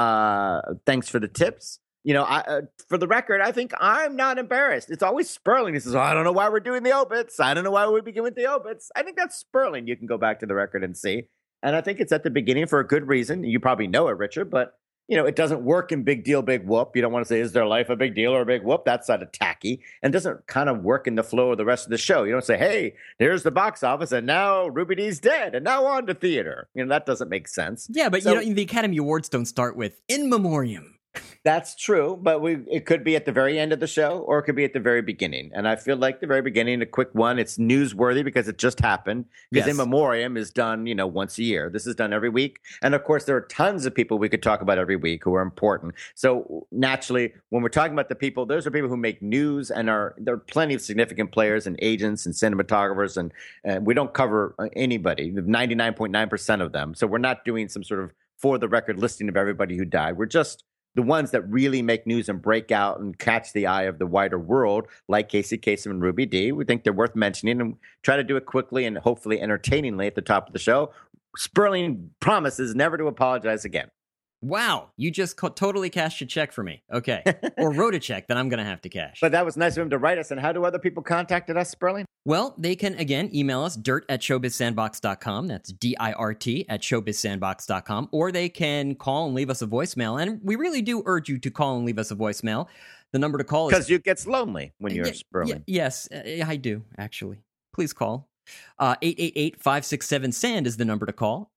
Thanks for the tips. For the record, I think I'm not embarrassed. It's always Sperling who says, I don't know why we're doing the obits. I don't know why we begin with the obits. I think that's Sperling. You can go back to the record and see. And I think it's at the beginning for a good reason. You probably know it, Richard, but, it doesn't work in big deal, big whoop. You don't want to say, is their life a big deal or a big whoop? That's sort of tacky and doesn't kind of work in the flow of the rest of the show. You don't say, hey, here's the box office, and now Ruby Dee's dead, and now on to theater. That doesn't make sense. Yeah, but the Academy Awards don't start with in memoriam. That's true, but it could be at the very end of the show or it could be at the very beginning. And I feel like the very beginning, a quick one, it's newsworthy because it just happened. Because In Memoriam is done, once a year. This is done every week. And of course, there are tons of people we could talk about every week who are important. So naturally, when we're talking about the people, those are people who make news and there are plenty of significant players and agents and cinematographers. And we don't cover anybody, 99.9% of them. So we're not doing some sort of for the record listing of everybody who died. We're just the ones that really make news and break out and catch the eye of the wider world, like Casey Kasem and Ruby Dee. We think they're worth mentioning and try to do it quickly and hopefully entertainingly at the top of the show. Sperling promises never to apologize again. Wow, you just totally cashed a check for me. Okay. Or wrote a check that I'm going to have to cash. But that was nice of him to write us. And how do other people contact us, Sperling? Well, they can, again, email us dirt@showbizsandbox.com. That's DIRT at showbizsandbox.com. Or they can call and leave us a voicemail. And we really do urge you to call and leave us a voicemail. The number to call is... Because you gets lonely when you're Sperling. Yes, I do, actually. Please call. 888-567-SAND is the number to call.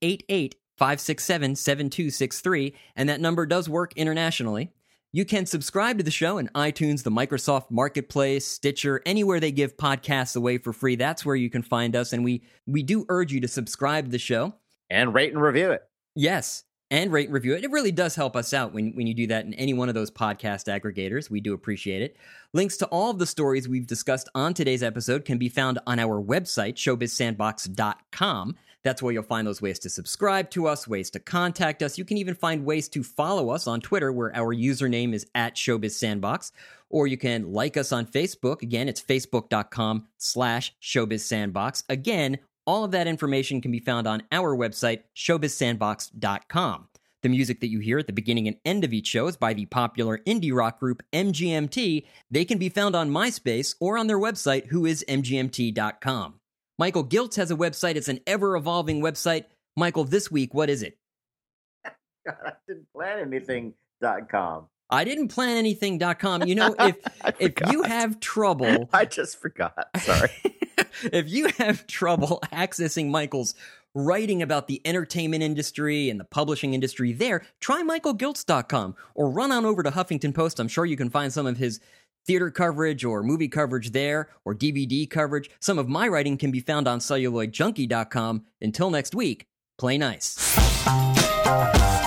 888-567-7263, and that number does work internationally. You can subscribe to the show in iTunes, the Microsoft Marketplace, Stitcher, anywhere they give podcasts away for free. That's where you can find us, and we do urge you to subscribe to the show. And rate and review it. Yes, and rate and review it. It really does help us out when you do that in any one of those podcast aggregators. We do appreciate it. Links to all of the stories we've discussed on today's episode can be found on our website, showbizsandbox.com. That's where you'll find those ways to subscribe to us, ways to contact us. You can even find ways to follow us on Twitter, where our username is @ShowbizSandbox. Or you can like us on Facebook. Again, it's facebook.com/ShowbizSandbox. Again, all of that information can be found on our website, showbizsandbox.com. The music that you hear at the beginning and end of each show is by the popular indie rock group MGMT. They can be found on MySpace or on their website, whoismgmt.com. Michael Giltz has a website. It's an ever-evolving website. Michael, this week, what is it? God, I didn't plan anything.com. I didn't plan anything.com. If you have trouble... I just forgot. Sorry. If you have trouble accessing Michael's writing about the entertainment industry and the publishing industry there, try michaelgiltz.com or run on over to Huffington Post. I'm sure you can find some of his theater coverage or movie coverage there, or DVD coverage. Some of my writing can be found on celluloidjunkie.com. Until next week, play nice.